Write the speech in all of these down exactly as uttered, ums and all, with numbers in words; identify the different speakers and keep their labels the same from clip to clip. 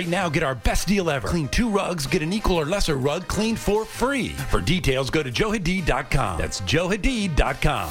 Speaker 1: Right now, get our best deal ever. Clean two rugs, get an equal or lesser rug cleaned for free. For details, go to joe hadid dot com. That's joe hadid dot com.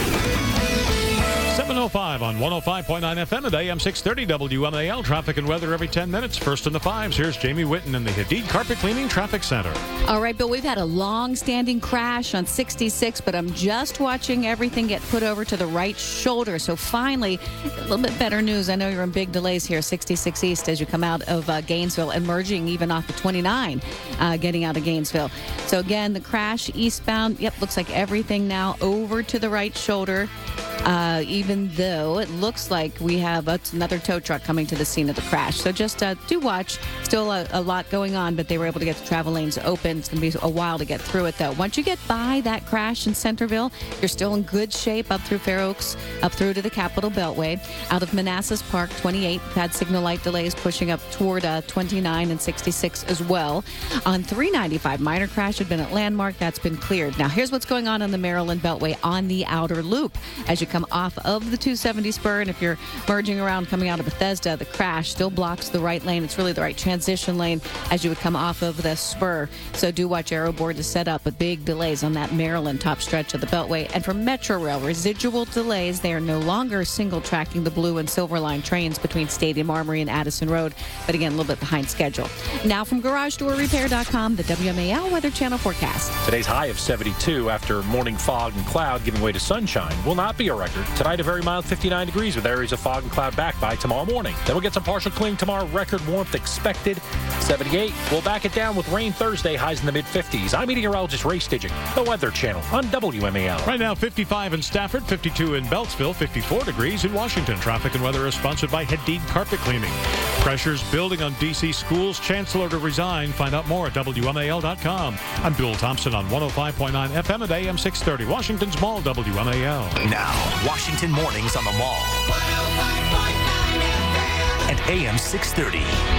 Speaker 2: seven oh five on one oh five point nine F M at A M six thirty W M A L. Traffic and weather every ten minutes. First in the fives, here's Jamie Whitten in the Hadid Carpet Cleaning Traffic Center.
Speaker 3: All right, Bill, we've had a long-standing crash on sixty-six, but I'm just watching everything get put over to the right shoulder. So finally, a little bit better news. I know you're in big delays here, sixty-six East, as you come out of uh, Gainesville, emerging even off the twenty-nine, uh, getting out of Gainesville. So again, the crash eastbound, yep, looks like everything now over to the right shoulder. Uh, even though it looks like we have uh, another tow truck coming to the scene of the crash. So just uh, do watch. Still a, a lot going on, but they were able to get the travel lanes open. It's going to be a while to get through it, though. Once you get by that crash in Centerville, you're still in good shape up through Fair Oaks, up through to the Capitol Beltway. Out of Manassas Park, twenty-eight, had signal light delays pushing up toward uh, twenty-nine and sixty-six as well. On three ninety-five, minor crash had been at Landmark. That's been cleared. Now, here's what's going on on the Maryland Beltway on the outer loop. As you come off of the two seventy spur, and if you're merging around coming out of Bethesda, the crash still blocks the right lane. It's really the right transition lane as you would come off of the spur. So do watch Aeroboard to set up with big delays on that Maryland top stretch of the Beltway. And for Metro Rail, residual delays. They are no longer single tracking the Blue and Silver Line trains between Stadium Armory and Addison Road, but again, a little bit behind schedule. Now from garage door repair dot com, the W M A L Weather Channel forecast.
Speaker 4: Today's high of seventy-two after morning fog and cloud giving way to sunshine will not be a record. Tonight, a very mild fifty-nine degrees with areas of fog and cloud back by tomorrow morning. Then we'll get some partial clearing tomorrow. Record warmth expected. seventy-eight. We'll back it down with rain Thursday. Highs in the mid-fifties. I'm meteorologist Ray Stidging, the Weather Channel on W M A L.
Speaker 2: Right now, fifty-five in Stafford, fifty-two in Beltsville, fifty-four degrees in Washington. Traffic and weather is sponsored by Hadid Carpet Cleaning. Pressures building on D C schools. Chancellor to resign. Find out more at W M A L dot com. I'm Bill Thompson on one oh five point nine F M at A M six thirty. Washington's Mall, W M A L.
Speaker 5: Now, Washington Mornings on the Mall. And A M six thirty.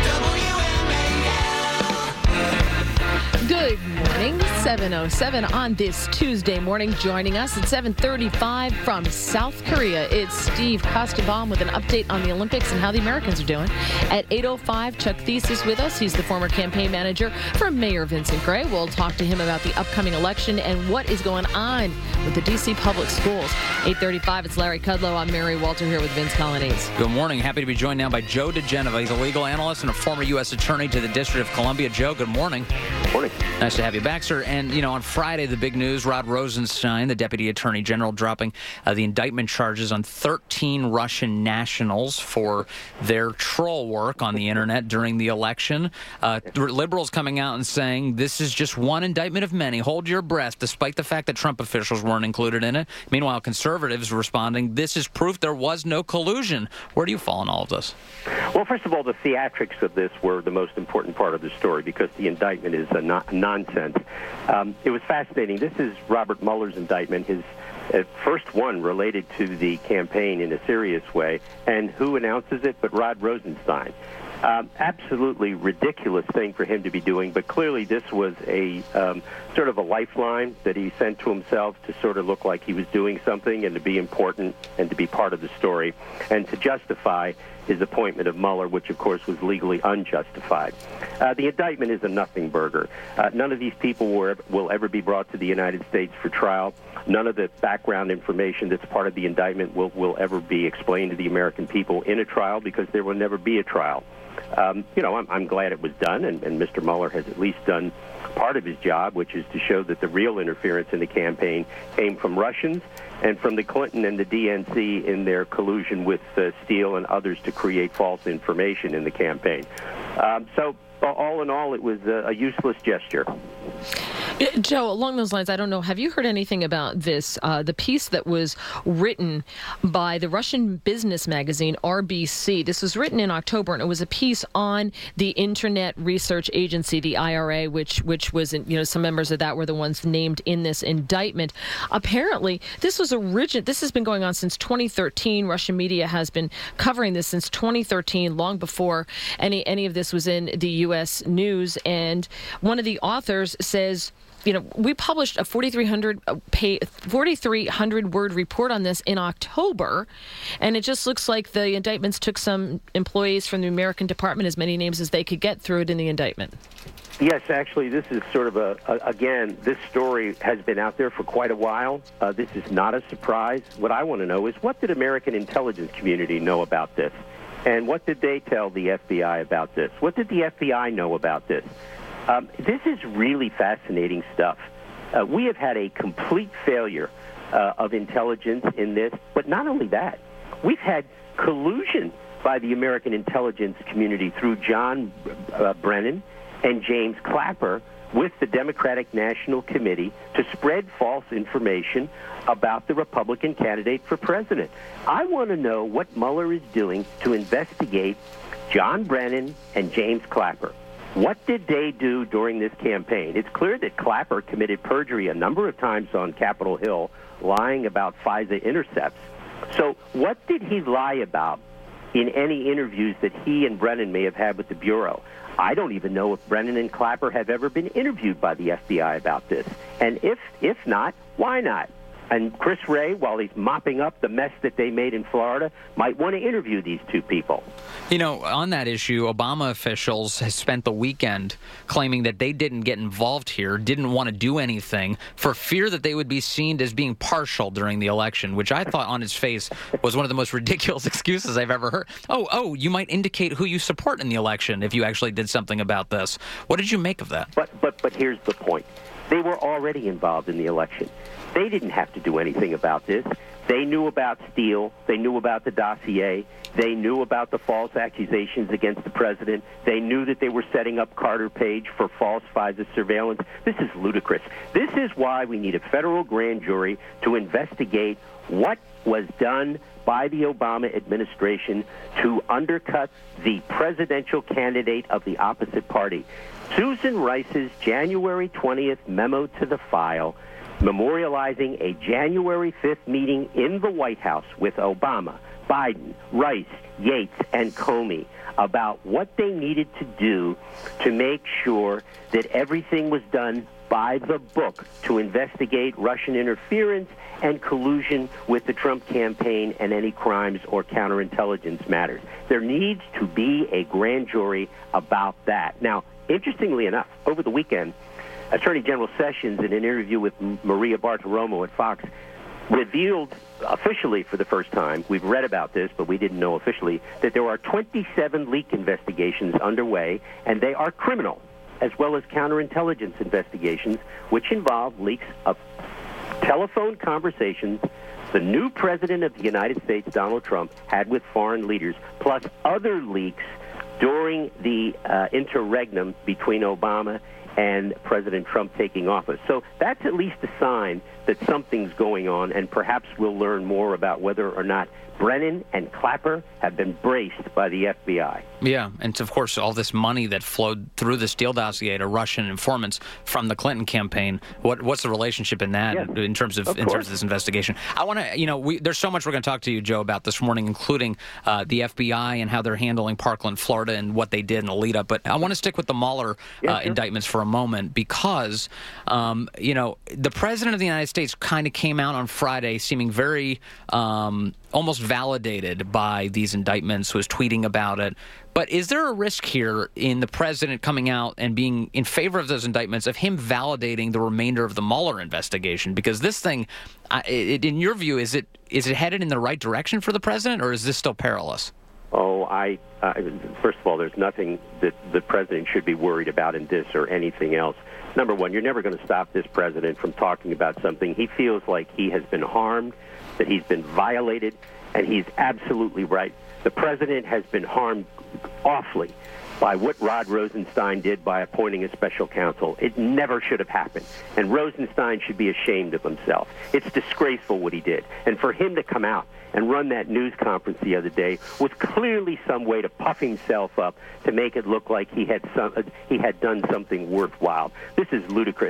Speaker 6: Good morning, seven oh seven on this Tuesday morning. Joining us at seven thirty-five from South Korea, it's Steve Kostenbaum with an update on the Olympics and how the Americans are doing. At eight oh five, Chuck Thies is with us. He's the former campaign manager for Mayor Vincent Gray. We'll talk to him about the upcoming election and what is going on with the D C public schools. eight thirty-five, it's Larry Kudlow. I'm Mary Walter here with Vince Colonnese.
Speaker 7: Good morning. Happy to be joined now by Joe DeGenova. He's a legal analyst and a former U S attorney to the District of Columbia. Joe, good morning.
Speaker 8: Good morning.
Speaker 7: Nice to have you back, sir. And, you know, on Friday, the big news, Rod Rosenstein, the Deputy Attorney General, dropping uh, the indictment charges on thirteen Russian nationals for their troll work on the Internet during the election. Uh, liberals coming out and saying this is just one indictment of many. Hold your breath, despite the fact that Trump officials weren't included in it. Meanwhile, conservatives responding, this is proof there was no collusion. Where do you fall in all of this?
Speaker 8: Well, first of all, the theatrics of this were the most important part of the story because the indictment is a no- nonsense. Um, it was fascinating. This is Robert Mueller's indictment, his uh, first one related to the campaign in a serious way. And who announces it but Rod Rosenstein? Um, absolutely ridiculous thing for him to be doing, but clearly this was a um, sort of a lifeline that he sent to himself to sort of look like he was doing something and to be important and to be part of the story and to justify his appointment of Mueller, which, of course, was legally unjustified. Uh, the indictment is a nothing burger. Uh, none of these people will, will ever be brought to the United States for trial. None of the background information that's part of the indictment will, will ever be explained to the American people in a trial because there will never be a trial. Um, you know, I'm, I'm glad it was done, and, and Mister Mueller has at least done part of his job, which is to show that the real interference in the campaign came from Russians and from the Clinton and the D N C in their collusion with uh, Steele and others to create false information in the campaign. Um, so, all in all, it was a, a useless gesture.
Speaker 6: Joe, along those lines, I don't know, have you heard anything about this, uh, the piece that was written by the Russian business magazine R B C? This was written in October, and it was a piece on the Internet Research Agency, the I R A, which which was, you know, some members of that were the ones named in this indictment. Apparently, this was origin. This has been going on since twenty thirteen. Russian media has been covering this since twenty thirteen, long before any any of this was in the U S news. And one of the authors says, you know, we published a forty-three hundred pay, forty-three hundred word report on this in October, and it just looks like the indictments took some employees from the American Department, as many names as they could get, through it in the indictment.
Speaker 8: Yes, actually, this is sort of a, a again, this story has been out there for quite a while. Uh, this is not a surprise. What I want to know is, what did American intelligence community know about this? And what did they tell the F B I about this? What did the F B I know about this? Um, this is really fascinating stuff. Uh, we have had a complete failure uh, of intelligence in this, but not only that, we've had collusion by the American intelligence community through John uh, Brennan and James Clapper with the Democratic National Committee to spread false information about the Republican candidate for president. I want to know what Mueller is doing to investigate John Brennan and James Clapper. What did they do during this campaign? It's clear that Clapper committed perjury a number of times on Capitol Hill, lying about FISA intercepts. So what did he lie about in any interviews that he and Brennan may have had with the Bureau? I don't even know if Brennan and Clapper have ever been interviewed by the F B I about this. And if if not, why not? And Chris Wray, while he's mopping up the mess that they made in Florida, might want to interview these two people.
Speaker 7: You know, on that issue, Obama officials have spent the weekend claiming that they didn't get involved here, didn't want to do anything, for fear that they would be seen as being partial during the election, which I thought on its face was one of the most ridiculous excuses I've ever heard. Oh, oh, you might indicate who you support in the election if you actually did something about this. What did you make of that?
Speaker 8: But but but here's the point. They were already involved in the election. They didn't have to do anything about this. They knew about Steele. They knew about the dossier. They knew about the false accusations against the president. They knew that they were setting up Carter Page for false FISA surveillance. This is ludicrous. This is why we need a federal grand jury to investigate what was done by the Obama administration to undercut the presidential candidate of the opposite party. Susan Rice's January twentieth memo to the file, memorializing a January fifth meeting in the White House with Obama, Biden, Rice, Yates, and Comey about what they needed to do to make sure that everything was done by the book to investigate Russian interference and collusion with the Trump campaign and any crimes or counterintelligence matters. There needs to be a grand jury about that. Now, interestingly enough, over the weekend, Attorney General Sessions, in an interview with Maria Bartiromo at Fox, revealed officially for the first time, we've read about this, but we didn't know officially, that there are twenty-seven leak investigations underway, and they are criminal, as well as counterintelligence investigations, which involve leaks of telephone conversations the new president of the United States, Donald Trump, had with foreign leaders, plus other leaks during the uh, interregnum between Obama and President Trump taking office. So that's at least a sign that something's going on, and perhaps we'll learn more about whether or not Brennan and Clapper have been braced by the F B I.
Speaker 7: Yeah, and of course, all this money that flowed through the Steele dossier to Russian informants from the Clinton campaign. What what's the relationship in that,
Speaker 8: yes,
Speaker 7: in terms of,
Speaker 8: of
Speaker 7: in
Speaker 8: course.
Speaker 7: terms of this investigation? I want to, you know, we, there's so much we're going to talk to you, Joe, about this morning, including uh, the F B I and how they're handling Parkland, Florida, and what they did in the lead up. But I want to stick with the Mueller
Speaker 8: yeah,
Speaker 7: uh,
Speaker 8: sure.
Speaker 7: indictments for a moment, because, um, you know, the president of the United States kind of came out on Friday seeming very um, almost validated by these indictments, was tweeting about it. But is there a risk here in the president coming out and being in favor of those indictments, of him validating the remainder of the Mueller investigation? Because this thing, uh, it, in your view, is it is it headed in the right direction for the president, or is this still perilous?
Speaker 8: Oh, I uh, first of all, there's nothing that the president should be worried about in this or anything else. Number one, you're never going to stop this president from talking about something. He feels like he has been harmed, that he's been violated, and he's absolutely right. The president has been harmed awfully by what Rod Rosenstein did by appointing a special counsel. It never should have happened. And Rosenstein should be ashamed of himself. It's disgraceful what he did. And for him to come out and run that news conference the other day was clearly some way to puff himself up to make it look like he had some, uh, he had done something worthwhile. This is ludicrous.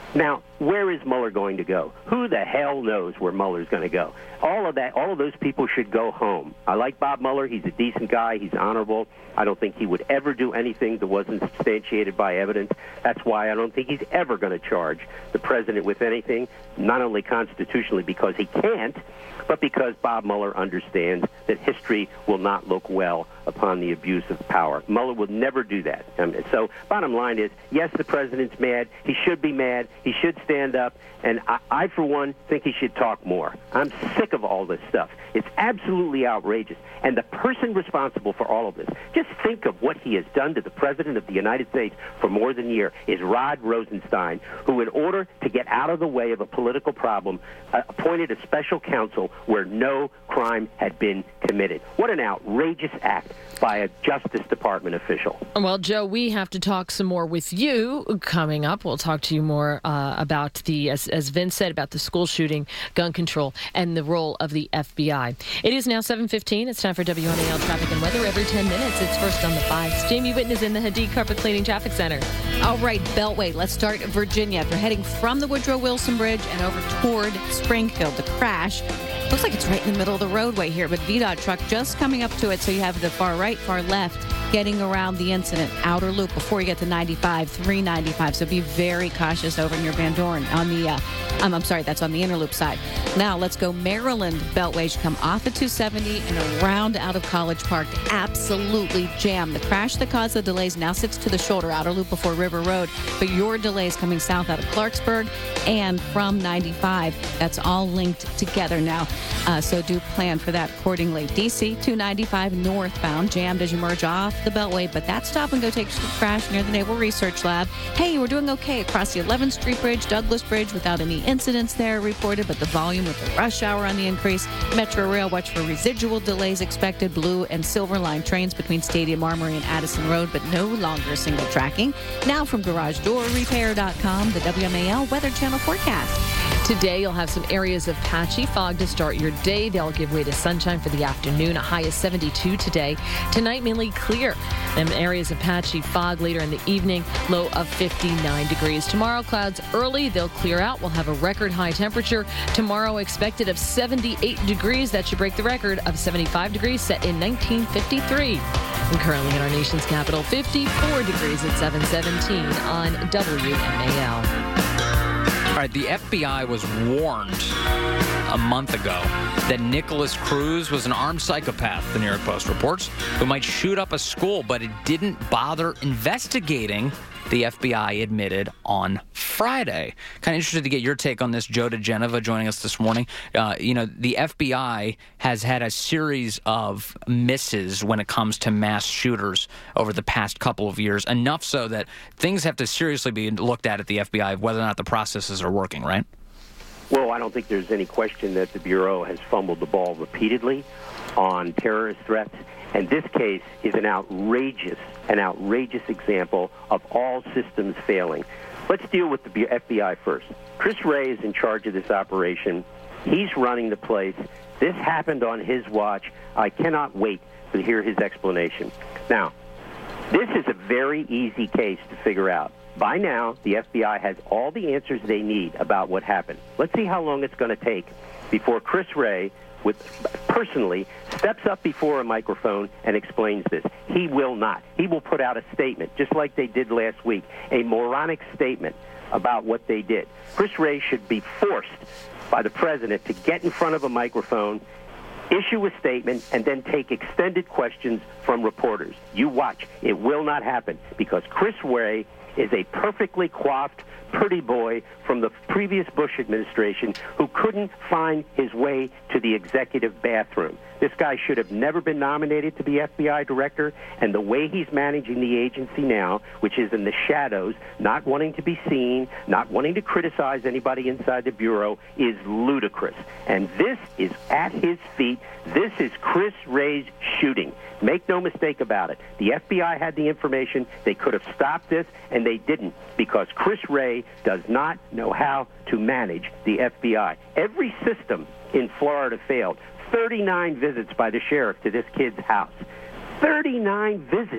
Speaker 8: Now, where is Mueller going to go? Who the hell knows where Mueller's going to go? All of that, all of those people should go home. I like Bob Mueller. He's a decent guy. He's honorable. I don't think he would ever do anything that wasn't substantiated by evidence. That's why I don't think he's ever going to charge the president with anything, not only constitutionally because he can't, but because Bob Mueller understands that history will not look well upon the abuse of power. Mueller will never do that. Um, so bottom line is, yes, the president's mad. He should be mad. He should stand up. And I, I, for one, think he should talk more. I'm sick of all this stuff. It's absolutely outrageous. And the person responsible for all of this, just think of what he has done to the president of the United States for more than a year, is Rod Rosenstein, who, in order to get out of the way of a political problem, uh, appointed a special counsel where no crime had been committed. What an outrageous act by a Justice Department official.
Speaker 6: Well, Joe, we have to talk some more with you coming up. We'll talk to you more uh, about the, as, as Vince said, about the school shooting, gun control, and the role of the F B I. It is now seven fifteen. It's time for W M A L Traffic and Weather. Every ten minutes, it's first on the fives. Jamie Whitten is in the Hadid Carpet Cleaning Traffic Center.
Speaker 3: All right, Beltway. Let's start at Virginia. If you're heading from the Woodrow Wilson Bridge and over toward Springfield, the crash looks like it's right in the middle of the roadway here, but V DOT truck just coming up to it, so you have the far right, far left, getting around the incident. Outer loop before you get to ninety-five, three ninety-five, so be very cautious over near Van Dorn on the, uh, um, I'm sorry, that's on the inner loop side. Now, let's go Maryland Beltway. You come off of two seventy and around out of College Park. Absolutely jammed. The crash that caused the delays now sits to the shoulder, outer loop before River Road, but your delays coming south out of Clarksburg and from ninety-five. That's all linked together now. Uh, so do plan for that accordingly. D C two ninety-five northbound, jammed as you merge off the Beltway, but that stop and go takes you to the crash near the Naval Research Lab. Hey, we're doing okay across the eleventh Street Bridge, Douglas Bridge, without any incidents there reported, but the volume with the rush hour on the increase. Metro Rail, watch for residual delays expected. Blue and Silver Line trains between Stadium Armory and Addison Road, but no longer single tracking. Now from Garage Door Repair dot com, the W M A L Weather Channel forecast.
Speaker 6: Today, you'll have some areas of patchy fog to start your day. They'll give way to sunshine for the afternoon. A high of seventy-two today. Tonight, mainly clear. And areas of patchy fog later in the evening. Low of fifty-nine degrees. Tomorrow, clouds early. They'll clear out. We'll have a record high temperature. Tomorrow, expected of seventy-eight degrees. That should break the record of seventy-five degrees set in nineteen fifty-three. And currently in our nation's capital, fifty-four degrees at seven seventeen on W M A L.
Speaker 7: All right, the F B I was warned a month ago that Nicholas Cruz was an armed psychopath, the New York Post reports, who might shoot up a school, but it didn't bother investigating, the F B I admitted on Friday. Kind of interested to get your take on this. Joe DeGenova joining us this morning. Uh, you know, the F B I has had a series of misses when it comes to mass shooters over the past couple of years, enough so that things have to seriously be looked at at the F B I, whether or not the processes are working, right?
Speaker 8: Well, I don't think there's any question that the Bureau has fumbled the ball repeatedly on terrorist threats. And this case is an outrageous, an outrageous example of all systems failing. Let's deal with the F B I first. Chris Wray is in charge of this operation. He's running the place. This happened on his watch. I cannot wait to hear his explanation. Now, this is a very easy case to figure out. By now, the F B I has all the answers they need about what happened. Let's see how long it's going to take before Chris Wray, with personally, steps up before a microphone and explains this. He will not. He will put out a statement, just like they did last week, a moronic statement about what they did. Chris Wray should be forced by the president to get in front of a microphone, issue a statement, and then take extended questions from reporters. You watch. It will not happen because Chris Wray is a perfectly coiffed, pretty boy from the previous Bush administration who couldn't find his way to the executive bathroom. This guy should have never been nominated to be F B I director, and the way he's managing the agency now, which is in the shadows, not wanting to be seen, not wanting to criticize anybody inside the Bureau, is ludicrous. And this is at his feet. This is Chris Wray's shooting. Make no mistake about it. The F B I had the information. They could have stopped this, and they didn't, because Chris Wray does not know how to manage the F B I. Every system in Florida failed. thirty-nine visits by the sheriff to this kid's house. thirty-nine visits.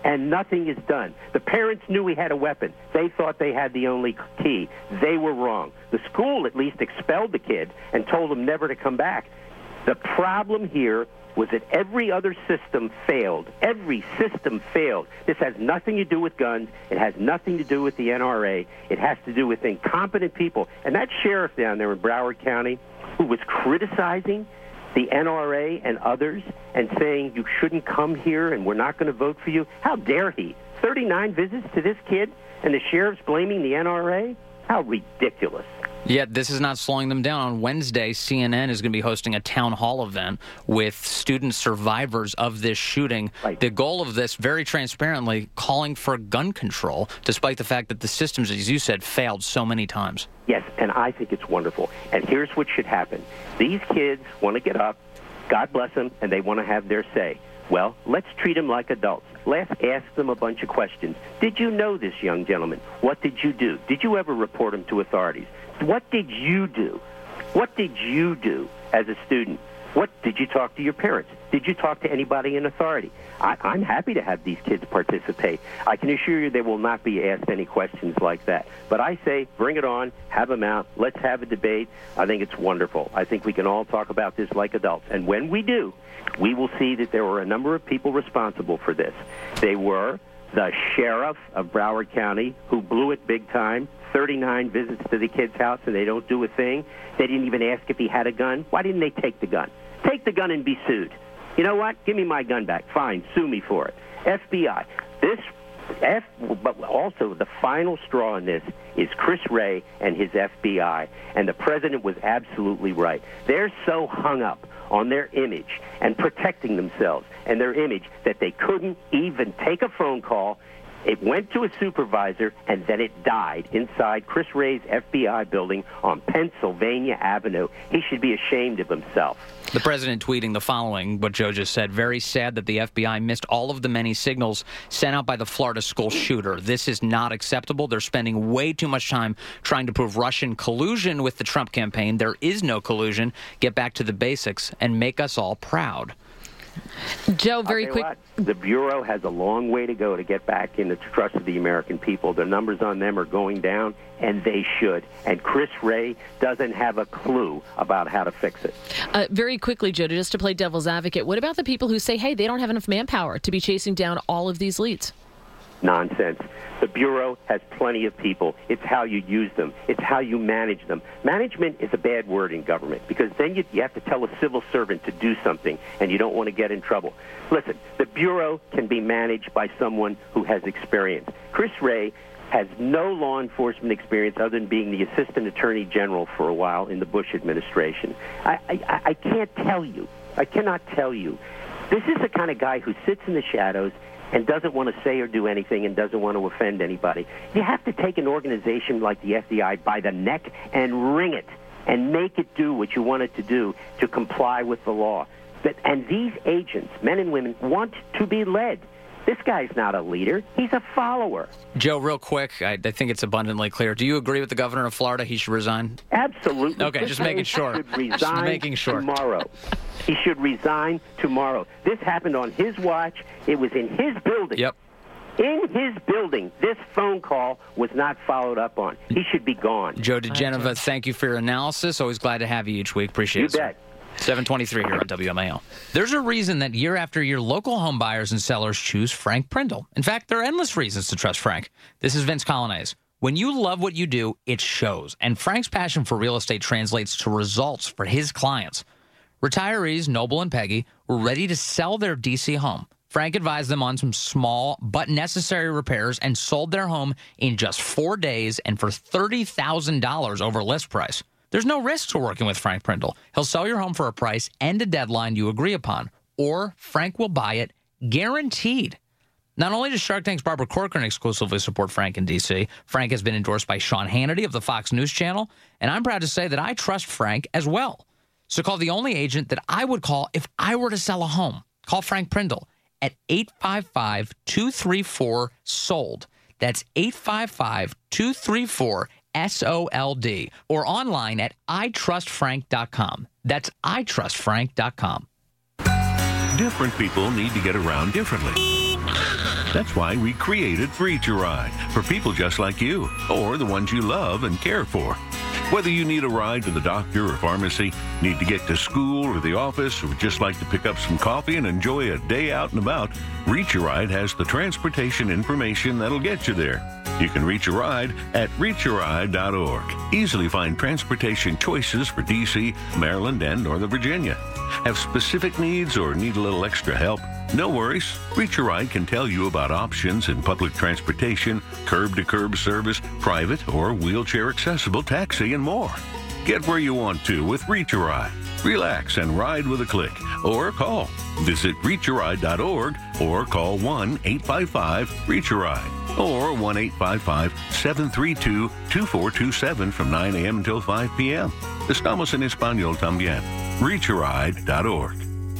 Speaker 8: and nothing is done. The parents knew he had a weapon. They thought they had the only key. They were wrong. The school at least expelled the kid and told him never to come back. The problem here was that every other system failed. Every system failed. This has nothing to do with guns. It has nothing to do with the N R A. It has to do with incompetent people. And that sheriff down there in Broward County who was criticizing the N R A and others and saying you shouldn't come here and we're not going to vote for you, how dare he? thirty-nine visits to this kid and the sheriff's blaming the N R A? How ridiculous.
Speaker 7: Yet this is not slowing them down. On Wednesday, C N N is going to be hosting a town hall event with student survivors of this shooting.
Speaker 8: Right.
Speaker 7: The goal of this, very transparently, calling for gun control, despite the fact that the systems, as you said, failed so many times.
Speaker 8: Yes, and I think it's wonderful. And here's what should happen. These kids want to get up, God bless them, and they want to have their say. Well, let's treat them like adults. Let's ask them a bunch of questions. Did you know this young gentleman? What did you do? Did you ever report him to authorities? What did you do? What did you do as a student? What did you talk to your parents? Did you talk to anybody in authority? I, I'm happy to have these kids participate. I can assure you they will not be asked any questions like that. But I say, bring it on, have them out, let's have a debate. I think it's wonderful. I think we can all talk about this like adults. And when we do, we will see that there were a number of people responsible for this. They were the sheriff of Broward County, who blew it big time, thirty-nine visits to the kid's house, and they don't do a thing. They didn't even ask if he had a gun. Why didn't they take the gun? Take the gun and be sued. You know what? Give me my gun back. Fine, sue me for it. F B I. This, F, but also the final straw in this is Chris Wray and his F B I. And the president was absolutely right. They're so hung up on their image and protecting themselves and their image that they couldn't even take a phone call. It went to a supervisor, and then it died inside Chris Wray's F B I building on Pennsylvania Avenue. He should be ashamed of himself.
Speaker 7: The president tweeting the following, what Joe just said, very sad that the F B I missed all of the many signals sent out by the Florida school shooter. This is not acceptable. They're spending way too much time trying to prove Russian collusion with the Trump campaign. There is no collusion. Get back to the basics and make us all proud.
Speaker 6: Joe, very quick.
Speaker 8: What? The Bureau has a long way to go to get back in the trust of the American people. The numbers on them are going down, and they should. And Chris Wray doesn't have a clue about how to fix it.
Speaker 6: Uh, very quickly, Joe, just to play devil's advocate, what about the people who say, hey, they don't have enough manpower to be chasing down all of these leads?
Speaker 8: Nonsense. The Bureau has plenty of people. It's how you use them. It's how you manage them. Management is a bad word in government because then you, you have to tell a civil servant to do something, and you don't want to get in trouble. Listen, the Bureau can be managed by someone who has experience. Chris Wray has no law enforcement experience other than being the assistant attorney general for a while in the Bush administration. I, I, I can't tell you. I cannot tell you. This is the kind of guy who sits in the shadows and doesn't want to say or do anything and doesn't want to offend anybody. You have to take an organization like the F B I by the neck and wring it and make it do what you want it to do to comply with the law. But, and these agents, men and women, want to be led. This guy's not a leader. He's a follower.
Speaker 7: Joe, real quick, I, I think it's abundantly clear. Do you agree with the governor of Florida? He should resign?
Speaker 8: Absolutely.
Speaker 7: Okay,
Speaker 8: this
Speaker 7: just making sure.
Speaker 8: Should resign
Speaker 7: just making sure.
Speaker 8: tomorrow. He should resign tomorrow. This happened on his watch. It was in his building.
Speaker 7: Yep.
Speaker 8: In his building, this phone call was not followed up on. He should be gone.
Speaker 7: Joe DeGenova, thank you for your analysis. Always glad to have you each week. Appreciate
Speaker 8: you
Speaker 7: it. You
Speaker 8: bet.
Speaker 7: seven twenty-three here on W M A L. There's a reason that year after year, local home buyers and sellers choose Frank Prindle. In fact, there are endless reasons to trust Frank. This is Vince Colonnese. When you love what you do, it shows. And Frank's passion for real estate translates to results for his clients. Retirees Noble and Peggy were ready to sell their D C home. Frank advised them on some small but necessary repairs and sold their home in just four days and for thirty thousand dollars over list price. There's no risk to working with Frank Prindle. He'll sell your home for a price and a deadline you agree upon, or Frank will buy it guaranteed. Not only does Shark Tank's Barbara Corcoran exclusively support Frank in D C, Frank has been endorsed by Sean Hannity of the Fox News Channel, and I'm proud to say that I trust Frank as well. So call the only agent that I would call if I were to sell a home. Call Frank Prindle at eight five five, two three four, S O L D. That's eight five five, two three four, S O L D, or online at I trust frank dot com. That's I trust frank dot com.
Speaker 9: Different people need to get around differently. That's why we created Reach a Ride for people just like you, or the ones you love and care for. Whether you need a ride to the doctor or pharmacy, need to get to school or the office, or just like to pick up some coffee and enjoy a day out and about, Reach a Ride has the transportation information that'll get you there. You can reach a ride at reach a ride dot org. Easily find transportation choices for D C, Maryland, and Northern Virginia. Have specific needs or need a little extra help? No worries. Reach a Ride can tell you about options in public transportation, curb-to-curb service, private or wheelchair-accessible taxi, and more. Get where you want to with Reach a Ride. Relax and ride with a click, or call. Visit reach a ride dot org or call one eight five five reach a ride or one eight five five seven three two two four two seven from nine a.m. until five p.m. Estamos en español también. reach a ride dot org.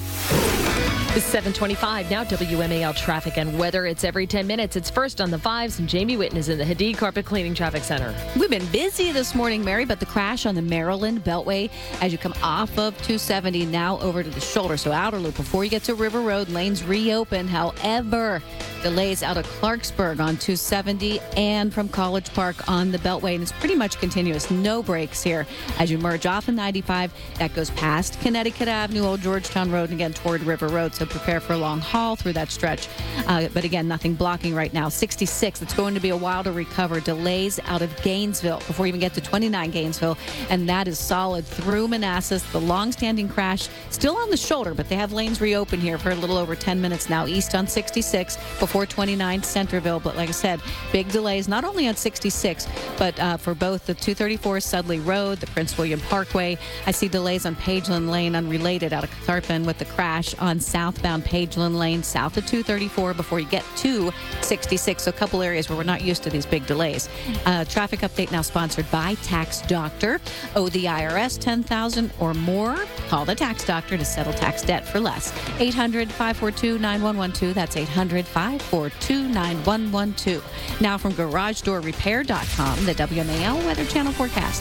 Speaker 6: It's seven twenty-five now. W M A L traffic and weather. It's every ten minutes. It's first on the fives, and Jamie Witten is in the Hadid Carpet Cleaning Traffic Center.
Speaker 3: We've been busy this morning, Mary, but the crash on the Maryland Beltway as you come off of two seventy now over to the shoulder. So outer loop before you get to River Road, lanes reopen. However, delays out of Clarksburg on two seventy and from College Park on the Beltway, and it's pretty much continuous. No breaks here as you merge off of ninety-five. That goes past Connecticut Avenue, Old Georgetown Road, and again toward River Road. So prepare for a long haul through that stretch. Uh, but again, nothing blocking right now. sixty-six, it's going to be a while to recover. Delays out of Gainesville before you even get to twenty-nine Gainesville, and that is solid through Manassas. The long-standing crash still on the shoulder, but they have lanes reopened here for a little over ten minutes now. East on sixty-six before twenty-nine Centerville. But like I said, big delays not only on sixty-six, but uh, for both the two thirty-four Sudley Road, the Prince William Parkway. I see delays on Pageland Lane unrelated out of Catharpin with the crash on southbound Pageland Lane south of two thirty-four before you get to sixty-six. So a couple areas where we're not used to these big delays. Uh, traffic update now sponsored by Tax Doctor. Owe the I R S ten thousand dollars or more? Call the Tax Doctor to settle tax debt for less. eight hundred, five four two, nine one one two. That's eight hundred, five four two, nine one one two. Now from garage door repair dot com, the W M A L Weather Channel forecast.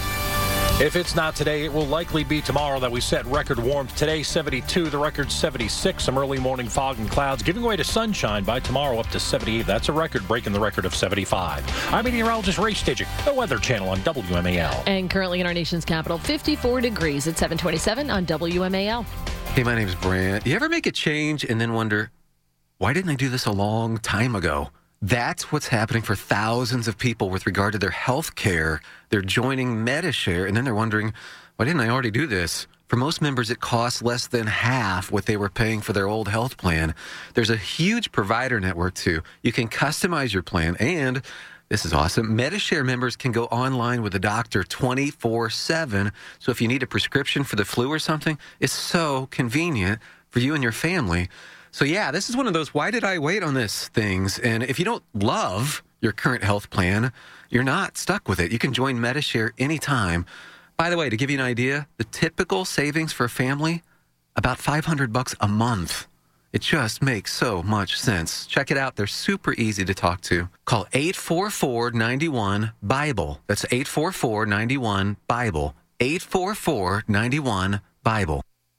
Speaker 4: If it's not today, it will likely be tomorrow that we set record warmth. Today, seventy-two, the record seventy-six. Some early morning fog and clouds giving way to sunshine by tomorrow up to seventy-eight. That's a record, breaking the record of seventy-five. I'm meteorologist Ray Stidgick, the Weather Channel on W M A L.
Speaker 6: And currently in our nation's capital, fifty-four degrees at seven twenty-seven on W M A L.
Speaker 10: Hey, my name's Brant. You ever make a change and then wonder, why didn't I do this a long time ago? That's what's happening for thousands of people with regard to their health care. They're joining Medi-Share, and then they're wondering, why didn't I already do this? For most members, it costs less than half what they were paying for their old health plan. There's a huge provider network, too. You can customize your plan, and this is awesome. Medi-Share members can go online with a doctor twenty-four seven. So if you need a prescription for the flu or something, it's so convenient for you and your family. So yeah, this is one of those why did I wait on this things. And if you don't love your current health plan, you're not stuck with it. You can join Medi-Share anytime. By the way, to give you an idea, the typical savings for a family, about five hundred bucks a month. It just makes so much sense. Check it out. They're super easy to talk to. Call eight four four, nine one, BIBLE. That's eight four four, nine one, BIBLE. eight four four, nine one, BIBLE.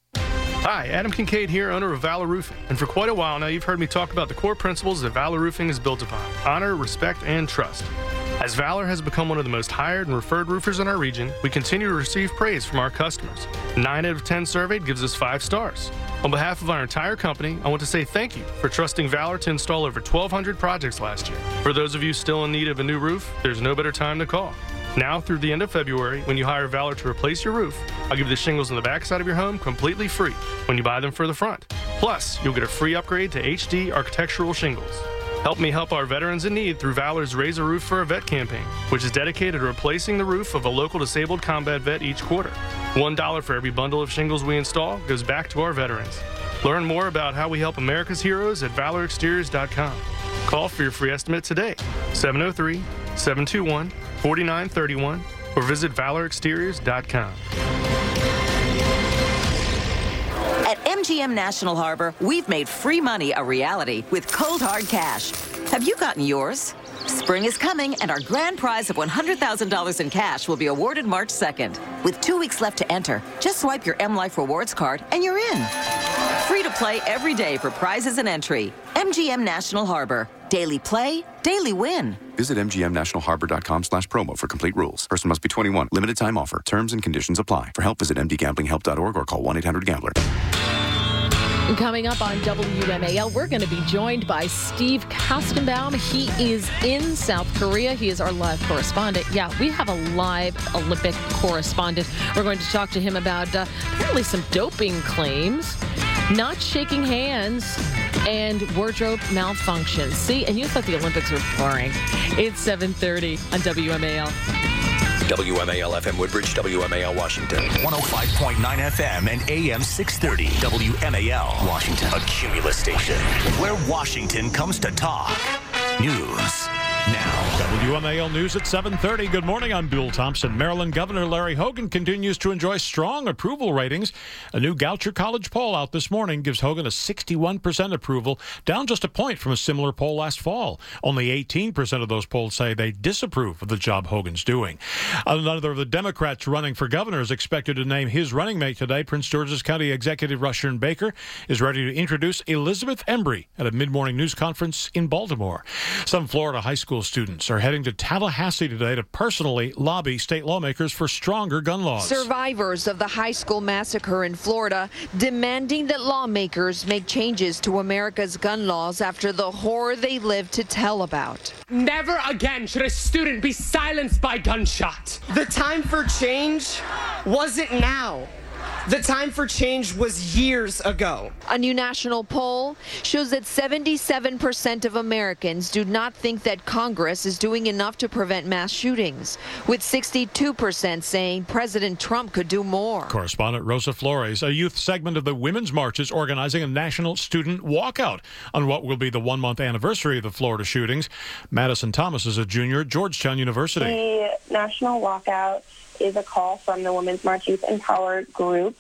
Speaker 11: Hi, Adam Kincaid here, owner of Valor Roofing. And for quite a while now, you've heard me talk about the core principles that Valor Roofing is built upon: honor, respect, and trust. As Valor has become one of the most hired and referred roofers in our region, we continue to receive praise from our customers. Nine out of ten surveyed gives us five stars. On behalf of our entire company, I want to say thank you for trusting Valor to install over twelve hundred projects last year. For those of you still in need of a new roof, there's no better time to call. Now through the end of February, when you hire Valor to replace your roof, I'll give you the shingles on the back side of your home completely free when you buy them for the front. Plus, you'll get a free upgrade to H D architectural shingles. Help me help our veterans in need through Valor's Raise a Roof for a Vet campaign, which is dedicated to replacing the roof of a local disabled combat vet each quarter. One dollar for every bundle of shingles we install goes back to our veterans. Learn more about how we help America's heroes at valor exteriors dot com. Call for your free estimate today, seven oh three, seven two one, four nine three one, or visit valor exteriors dot com.
Speaker 12: At M G M National Harbor, we've made free money a reality with Cold Hard Cash. Have you gotten yours? Spring is coming, and our grand prize of one hundred thousand dollars in cash will be awarded March second. With two weeks left to enter, just swipe your M Life Rewards card and you're in. Free to play every day for prizes and entry. M G M National Harbor. Daily play, daily win.
Speaker 13: Visit mgmnationalharbor.com slash promo for complete rules. Person must be twenty-one. Limited time offer. Terms and conditions apply. For help, visit m d gambling help dot org or call one eight hundred gambler.
Speaker 6: Coming up on W M A L, we're going to be joined by Steve Kastenbaum. He is in South Korea. He is our live correspondent. Yeah, we have a live Olympic correspondent. We're going to talk to him about uh, apparently some doping claims, not shaking hands, and wardrobe malfunctions. See, and you thought the Olympics were boring. It's seven thirty on W M A L.
Speaker 5: W M A L F M Woodbridge, W M A L Washington. one oh five point nine F M and A M six thirty. W M A L Washington. A Cumulus station where Washington comes to talk. News now.
Speaker 2: W M A L News at seven thirty. Good morning, I'm Bill Thompson. Maryland Governor Larry Hogan continues to enjoy strong approval ratings. A new Goucher College poll out this morning gives Hogan a sixty-one percent approval, down just a point from a similar poll last fall. Only eighteen percent of those polls say they disapprove of the job Hogan's doing. Another of the Democrats running for governor is expected to name his running mate today. Prince George's County Executive Rushern Baker is ready to introduce Elizabeth Embry at a mid-morning news conference in Baltimore. Some Florida high school students are heading to Tallahassee today to personally lobby state lawmakers for stronger gun laws.
Speaker 14: Survivors of the high school massacre in Florida demanding that lawmakers make changes to America's gun laws after the horror they lived to tell about.
Speaker 15: Never again should a student be silenced by gunshot. The time for change wasn't now. The time for change was years ago.
Speaker 14: A new national poll shows that seventy-seven percent of Americans do not think that Congress is doing enough to prevent mass shootings, with sixty-two percent saying President Trump could do more.
Speaker 2: Correspondent Rosa Flores. A youth segment of the Women's March is organizing a national student walkout on what will be the one-month anniversary of the Florida shootings. Madison Thomas is a junior at Georgetown University.
Speaker 16: The national walkout is a call from the Women's March Youth Empowered group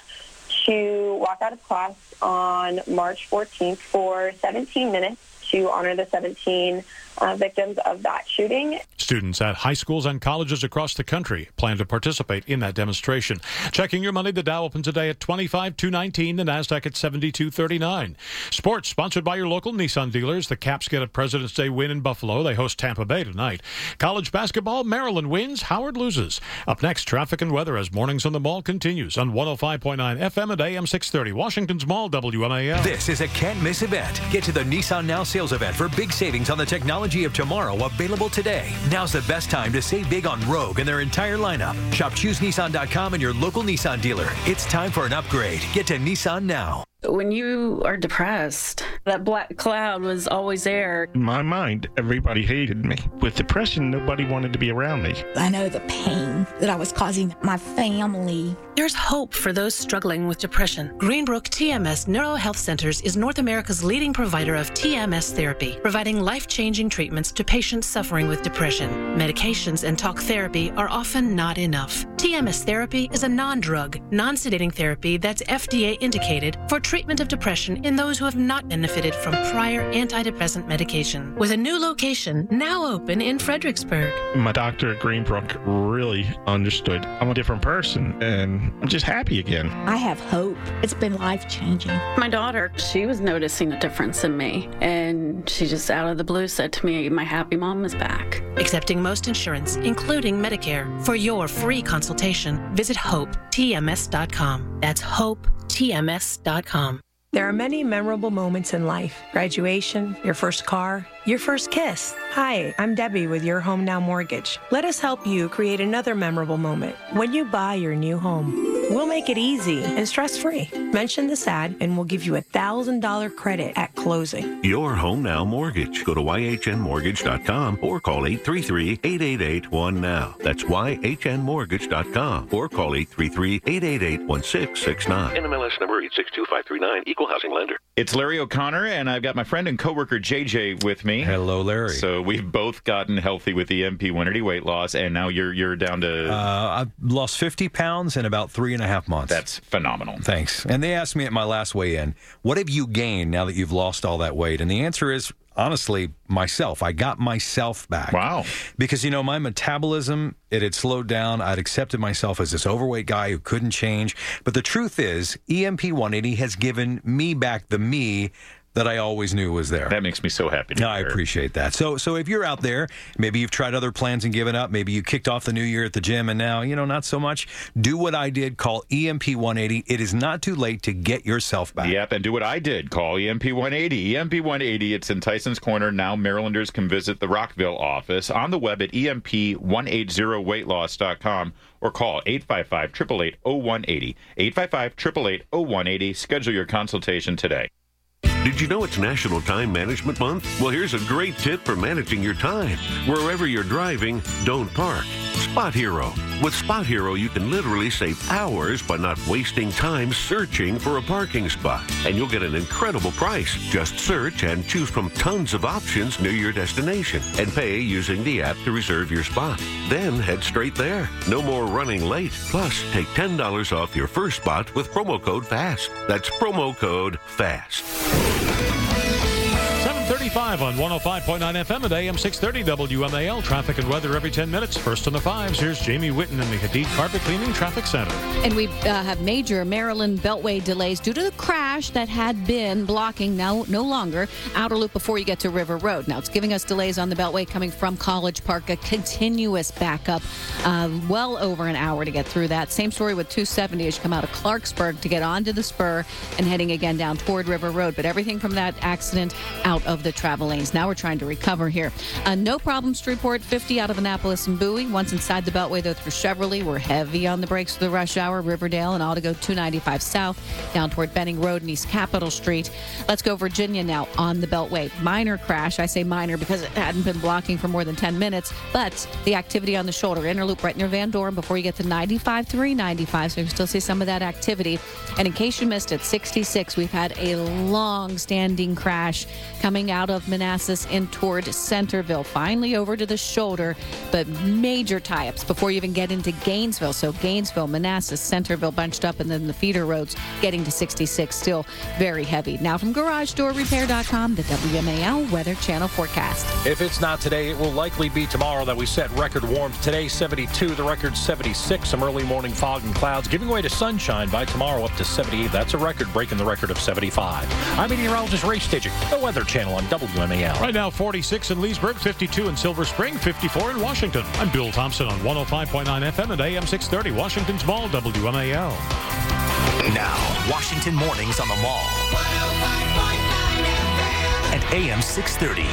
Speaker 16: to walk out of class on March fourteenth for seventeen minutes to honor the seventeen uh, victims of that shooting.
Speaker 2: Students at high schools and colleges across the country plan to participate in that demonstration. Checking your money, the Dow opened today at twenty-five two nineteen, the Nasdaq at seventy-two thirty-nine. Sports sponsored by your local Nissan dealers. The Caps get a President's Day win in Buffalo. They host Tampa Bay tonight. College basketball, Maryland wins, Howard loses. Up next, traffic and weather as Mornings on the Mall continues on one oh five point nine F M and A M six thirty. Washington's Mall, W M A L.
Speaker 5: This is a can't-miss event. Get to the Nissan Now sales event for big savings on the technology of tomorrow, available today. Now's the best time to save big on Rogue and their entire lineup. Shop choose nissan dot com and your local Nissan dealer. It's time for an upgrade. Get to Nissan now.
Speaker 17: When you are depressed, that black cloud was always there.
Speaker 18: In my mind, everybody hated me. With depression, nobody wanted to be around me.
Speaker 19: I know the pain that I was causing my family.
Speaker 20: There's hope for those struggling with depression. Greenbrook T M S NeuroHealth Centers is North America's leading provider of T M S therapy, providing life-changing treatments to patients suffering with depression. Medications and talk therapy are often not enough. T M S therapy is a non-drug, non-sedating therapy that's F D A indicated for treatment of depression in those who have not benefited from prior antidepressant medication. With a new location now open in Fredericksburg.
Speaker 18: My doctor at Greenbrook really understood. I'm a different person, and I'm just happy again.
Speaker 19: I have hope. It's been life-changing.
Speaker 17: My daughter, she was noticing a difference in me, and she just out of the blue said to me, my happy mom is back.
Speaker 20: Accepting most insurance, including Medicare. For your free consultation, visit hope T M S dot com. That's hope T M S dot com.
Speaker 21: There are many memorable moments in life. Graduation, your first car, your first kiss. Hi, I'm Debbie with Your Home Now Mortgage. Let us help you create another memorable moment when you buy your new home. We'll make it easy and stress-free. Mention this ad and we'll give you a one thousand dollars credit at closing.
Speaker 9: Your Home Now Mortgage. Go to Y H N mortgage dot com or call eight three three, eight eight eight, one now. That's Y H N mortgage dot com or call eight three three, eight eight eight, one six six nine.
Speaker 22: N M L S number eight six two five three nine, Equal Housing Lender. It's Larry O'Connor, and I've got my friend and coworker J J with me.
Speaker 23: Hello, Larry.
Speaker 22: So we've both gotten healthy with the M P one eighty weight loss, and now you're you're down to...
Speaker 23: Uh, I've lost fifty pounds in about three and a half months.
Speaker 22: That's phenomenal.
Speaker 23: Thanks. And they asked me at my last weigh-in, what have you gained now that you've lost all that weight? And the answer is, honestly, myself. I got myself back.
Speaker 22: Wow.
Speaker 23: Because, you know, my metabolism, it had slowed down. I'd accepted myself as this overweight guy who couldn't change. But the truth is, E M P one eighty has given me back the me that I always knew was there.
Speaker 22: That makes me so happy to
Speaker 23: No, I
Speaker 22: hear.
Speaker 23: appreciate that. So so if you're out there, maybe you've tried other plans and given up, maybe you kicked off the new year at the gym and now, you know, not so much, do what I did. Call E M P one eighty. It is not too late to get yourself back.
Speaker 22: Yep, and do what I did. Call E M P one eighty. E M P one eighty, it's in Tyson's Corner. Now Marylanders can visit the Rockville office on the web at E M P one eighty weight loss dot com or call eight five five, eight eight eight, zero one eight zero. eight five five, eight eight eight, zero one eight zero. Schedule your consultation today.
Speaker 9: Did you know it's National Time Management Month? Well, here's a great tip for managing your time. Wherever you're driving, don't park. Spot Hero. With Spot Hero, you can literally save hours by not wasting time searching for a parking spot. And you'll get an incredible price. Just search and choose from tons of options near your destination and pay using the app to reserve your spot. Then head straight there. No more running late. Plus, take ten dollars off your first spot with promo code FAST. That's promo code FAST.
Speaker 2: seven thirty-five on one oh five point nine F M at A M six thirty W M A L. Traffic and weather every ten minutes. First on the fives, here's Jamie Witten in the Hadid Carpet Cleaning Traffic Center.
Speaker 3: And we uh, have major Maryland Beltway delays due to the crash that had been blocking, now no longer, outer loop before you get to River Road. Now, it's giving us delays on the Beltway coming from College Park, a continuous backup, uh, well over an hour to get through that. Same story with two seventy as you come out of Clarksburg to get onto the spur and heading again down toward River Road. But everything from that accident out of the travel lanes. Now we're trying to recover here. Uh, no problems to report. fifty out of Annapolis and Bowie. Once inside the Beltway, though, through Cheverly, we're heavy on the brakes for the rush hour. Riverdale and ought to go two ninety-five south down toward Benning Road and East Capitol Street. Let's go Virginia now on the Beltway. Minor crash. I say minor because it hadn't been blocking for more than ten minutes, but the activity on the shoulder. Inner loop right near Van Dorn before you get to ninety-five, three ninety-five, so you can still see some of that activity. And in case you missed it, sixty-six, we've had a long-standing crash coming out of Manassas in toward Centerville. Finally over to the shoulder, but major tie-ups before you even get into Gainesville. So Gainesville, Manassas, Centerville bunched up, and then the feeder roads getting to sixty-six, still very heavy. Now from Garage Door Repair dot com, the W M A L Weather Channel forecast.
Speaker 4: If it's not today, it will likely be tomorrow that we set record warmth. Today, seventy-two, the record seventy-six. Some early morning fog and clouds giving way to sunshine by tomorrow up to seventy-eight. That's a record, breaking the record of seventy-five. I'm meteorologist Ray Stidgick, the Weather Channel on W M A L.
Speaker 2: Right now, forty-six in Leesburg, fifty-two in Silver Spring, fifty-four in Washington. I'm Bill Thompson on one oh five point nine F M and A M six thirty, Washington's Mall, W M A L.
Speaker 1: Now, Washington Mornings on the Mall. At A M six thirty.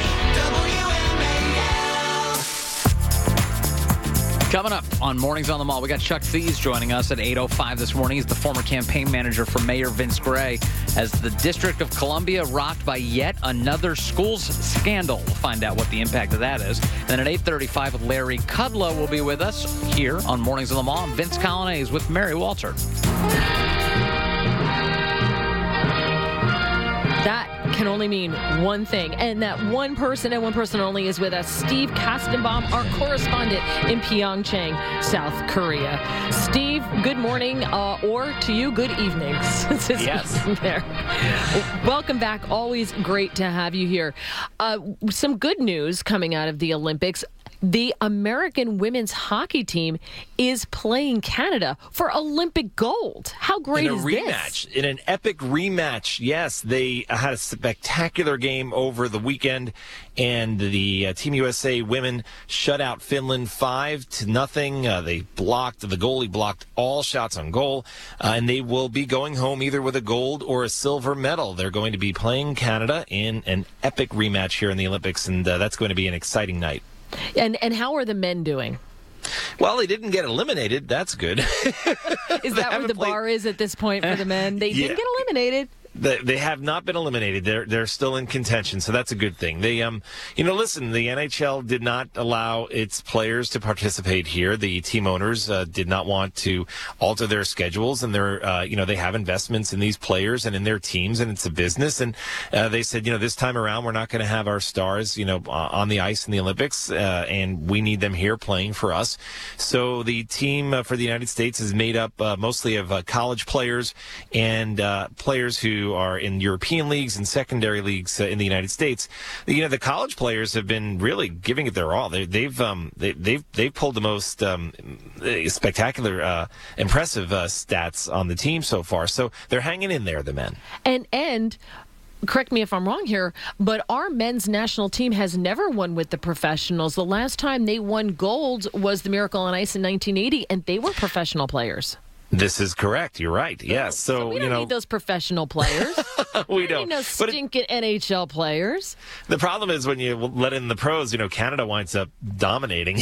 Speaker 7: Coming up on Mornings on the Mall, we got Chuck Thies joining us at eight oh five this morning. He's the former campaign manager for Mayor Vince Gray as the District of Columbia rocked by yet another schools scandal. We'll find out what the impact of that is. And then at eight thirty-five, Larry Kudlow will be with us here on Mornings on the Mall. Vince Colonnese with Mary Walter.
Speaker 6: That can only mean one thing, and that one person and one person only is with us, Steve Kastenbaum, our correspondent in Pyeongchang, South Korea. Steve, good morning, uh, or to you, good evening.
Speaker 7: Yes.
Speaker 6: There. Welcome back. Always great to have you here. Uh, some good news coming out of the Olympics. The American women's hockey team is playing Canada for Olympic gold. How great
Speaker 8: in a
Speaker 6: is
Speaker 8: rematch,
Speaker 6: this?
Speaker 8: In an epic rematch, yes. They had a spectacular game over the weekend, and the uh, Team U S A women shut out Finland five to nothing. Uh, they blocked, the goalie blocked all shots on goal, uh, and they will be going home either with a gold or a silver medal. They're going to be playing Canada in an epic rematch here in the Olympics, and uh, that's going to be an exciting night.
Speaker 6: And and how are the men doing?
Speaker 8: Well, they didn't get eliminated. That's good.
Speaker 6: Is that where the played... bar is at this point for the men? They
Speaker 8: yeah.
Speaker 6: didn't get eliminated.
Speaker 8: They, they have not been eliminated. They're they're still in contention, so that's a good thing. They um you know listen, the N H L did not allow its players to participate here. The team owners uh, did not want to alter their schedules, and they're uh, you know they have investments in these players and in their teams, and it's a business. And uh, they said, you know this time around we're not going to have our stars you know uh, on the ice in the Olympics, uh, and we need them here playing for us. So the team uh, for the United States is made up uh, mostly of uh, college players and uh, players who are in European leagues and secondary leagues uh, in the United States. You know, the college players have been really giving it their all. They, they've um, they, they've they've pulled the most um, spectacular, uh, impressive uh, stats on the team so far. So they're hanging in there, the men.
Speaker 6: And and. correct me if I'm wrong here, but our men's national team has never won with the professionals. The last time they won gold was the Miracle on Ice in nineteen eighty, and they were professional players.
Speaker 8: This is correct. You're right. Yes. So,
Speaker 6: so we don't
Speaker 8: you know,
Speaker 6: need those professional players.
Speaker 8: we,
Speaker 6: we
Speaker 8: don't.
Speaker 6: need no stinking N H L players.
Speaker 8: The problem is when you let in the pros, you know, Canada winds up dominating.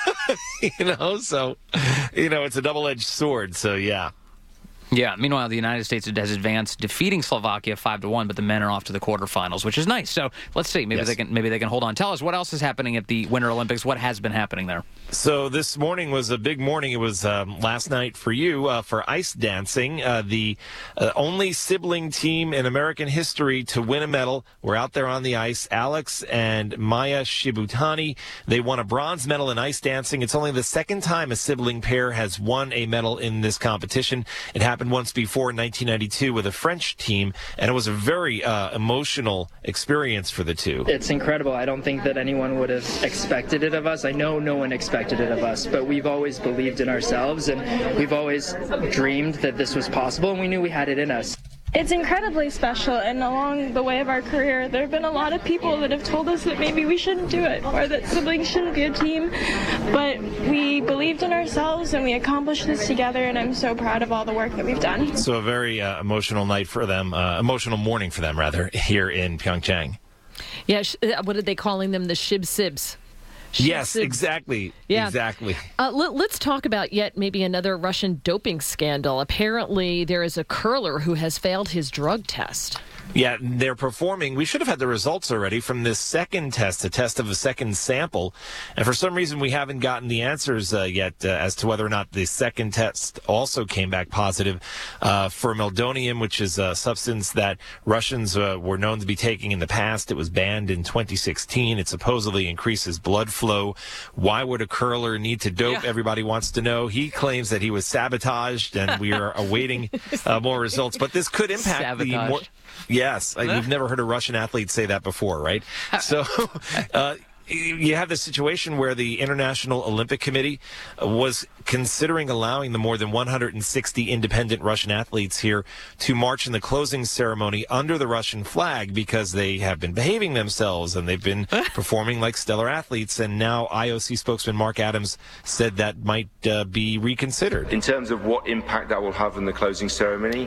Speaker 8: you know, so, you know, it's a double-edged sword. So, yeah.
Speaker 7: Yeah. Meanwhile, the United States has advanced, defeating Slovakia five to one, but the men are off to the quarterfinals, which is nice. So let's see. Maybe
Speaker 8: yes.
Speaker 7: they can. Maybe they can hold on. Tell us what else is happening at the Winter Olympics. What has been happening there?
Speaker 8: So this morning was a big morning. It was um, last night for you uh, for ice dancing. Uh, the uh, only sibling team in American history to win a medal were out there on the ice. Alex and Maya Shibutani. They won a bronze medal in ice dancing. It's only the second time a sibling pair has won a medal in this competition. It happened once before in nineteen ninety-two with a French team, and it was a very uh, emotional experience for the two.
Speaker 10: It's incredible. I don't think that anyone would have expected it of us. I know no one expected it of us, but we've always believed in ourselves, and we've always dreamed that this was possible, and we knew we had it in us.
Speaker 11: It's incredibly special, and along the way of our career, there have been a lot of people that have told us that maybe we shouldn't do it, or that siblings shouldn't be a team, but we believed in ourselves, and we accomplished this together, and I'm so proud of all the work that we've done.
Speaker 8: So a very uh, emotional night for them, uh, emotional morning for them, rather, here in Pyeongchang.
Speaker 6: Yeah, sh- what are they calling them? The Shib Sibs.
Speaker 8: Yes, exactly.
Speaker 6: Yeah.
Speaker 8: Exactly.
Speaker 6: Uh, let, let's talk about yet maybe another Russian doping scandal. Apparently, there is a curler who has failed his drug test.
Speaker 8: Yeah, they're performing. We should have had the results already from this second test, a test of a second sample. And for some reason, we haven't gotten the answers uh, yet uh, as to whether or not the second test also came back positive uh, for meldonium, which is a substance that Russians uh, were known to be taking in the past. It was banned in twenty sixteen. It supposedly increases blood flow. Why would a curler need to dope? Yeah. Everybody wants to know. He claims that he was sabotaged, and we are awaiting uh, more results. But this could impact
Speaker 7: Sabotage.
Speaker 8: the more. Yes, I, we've never heard a Russian athlete say that before, right? So uh, you have this situation where the International Olympic Committee was considering allowing the more than one hundred sixty independent Russian athletes here to march in the closing ceremony under the Russian flag because they have been behaving themselves and they've been performing like stellar athletes. And now I O C spokesman Mark Adams said that might uh, be reconsidered.
Speaker 12: In terms of what impact that will have in the closing ceremony,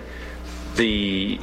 Speaker 12: the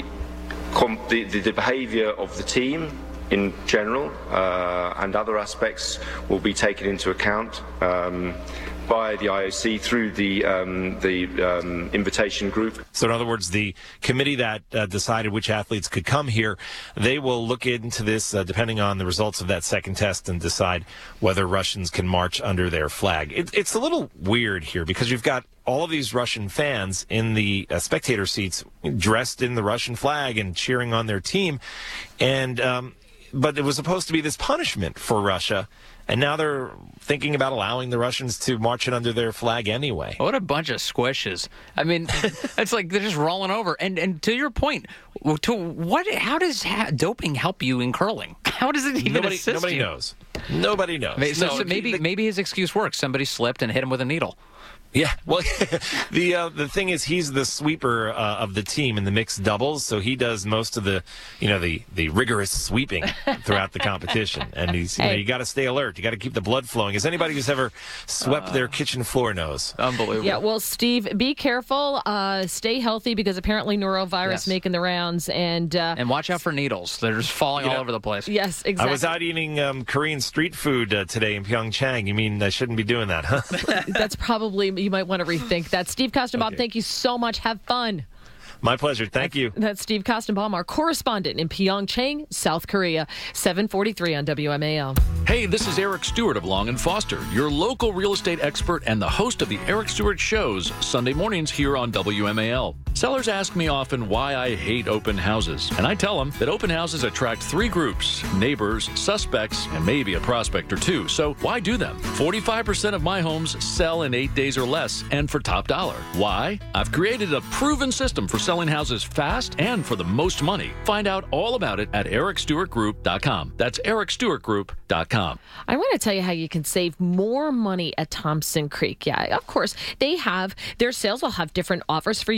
Speaker 12: The, the, the behaviour of the team in general uh, and other aspects will be taken into account um, by the I O C through the um, the um, invitation group.
Speaker 8: So in other words, the committee that uh, decided which athletes could come here, they will look into this uh, depending on the results of that second test and decide whether Russians can march under their flag. It, it's a little weird here because you've got all of these Russian fans in the uh, spectator seats dressed in the Russian flag and cheering on their team. And um, but it was supposed to be this punishment for Russia. And now they're thinking about allowing the Russians to march it under their flag anyway.
Speaker 7: What a bunch of squishes. I mean, it's like they're just rolling over. And and to your point, to what? How does ha- doping help you in curling? How does it even
Speaker 8: nobody,
Speaker 7: assist
Speaker 8: nobody
Speaker 7: you?
Speaker 8: knows. Nobody knows.
Speaker 7: Maybe, so,
Speaker 8: no,
Speaker 7: so maybe
Speaker 8: the,
Speaker 7: maybe his excuse works. Somebody slipped and hit him with a needle.
Speaker 8: Yeah, well, the uh, the thing is, he's the sweeper uh, of the team in the mixed doubles, so he does most of the, you know, the, the rigorous sweeping throughout the competition. And he's, you
Speaker 6: Hey.
Speaker 8: know, you got to stay alert. You got to keep the blood flowing. As anybody who's ever swept uh, their kitchen floor knows.
Speaker 7: Unbelievable.
Speaker 6: Yeah, well, Steve, be careful. Uh, stay healthy because apparently norovirus
Speaker 7: Yes.
Speaker 6: making the rounds. And uh,
Speaker 7: And watch out for needles. They're just falling
Speaker 8: You
Speaker 7: all
Speaker 8: know,
Speaker 7: over the place.
Speaker 6: yes, exactly.
Speaker 8: I was out eating um, Korean street food uh, today in Pyeongchang. You mean I shouldn't be doing that, huh?
Speaker 6: That's probably, you might want to rethink that. Steve Kostenbaum,
Speaker 8: Okay.
Speaker 6: thank you so much. Have fun.
Speaker 8: My pleasure. Thank you.
Speaker 6: That's Steve Kostenbaum, our correspondent in Pyeongchang, South Korea. seven forty-three on W M A L.
Speaker 24: Hey, this is Eric Stewart of Long and Foster, your local real estate expert and the host of the Eric Stewart Shows, Sunday mornings here on W M A L. Sellers ask me often why I hate open houses, and I tell them that open houses attract three groups: neighbors, suspects, and maybe a prospect or two. So why do them? forty-five percent of my homes sell in eight days or less, and for top dollar. Why? I've created a proven system for selling houses fast and for the most money. Find out all about it at eric stewart group dot com. That's eric stewart group dot com.
Speaker 6: I want to tell you how you can save more money at Thompson Creek. Yeah, of course, they have, their sales will have different offers for you. For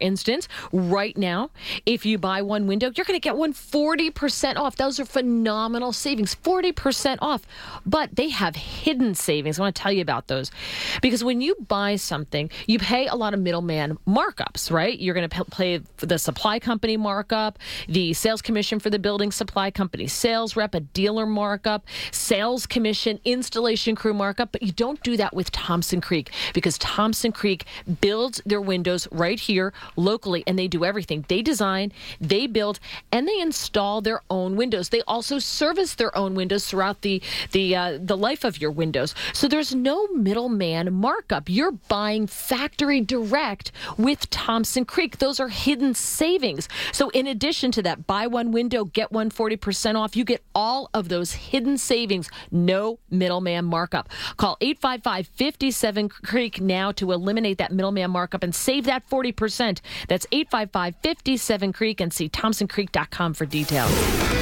Speaker 6: instance, right now, if you buy one window, you're going to get one forty percent off. Those are phenomenal savings, forty percent off. But they have hidden savings. I want to tell you about those. Because when you buy something, you pay a lot of middleman markups, right? You're going to pay the supply company markup, the sales commission for the building supply company, sales rep, a dealer markup, sales commission, installation crew markup. But you don't do that with Thompson Creek, because Thompson Creek builds their windows right here locally, and they do everything. They design, they build, and they install their own windows. They also service their own windows throughout the the uh, the life of your windows. So there's no middleman markup. You're buying factory direct with Thompson Creek. Those are hidden savings. So in addition to that, buy one window, get one forty percent off. You get all of those hidden savings. No middleman markup. Call eight five five, five seven, Creek now to eliminate that middleman markup and save that forty percent. That's eight five five, five seven, Creek, and see thompson creek dot com for details.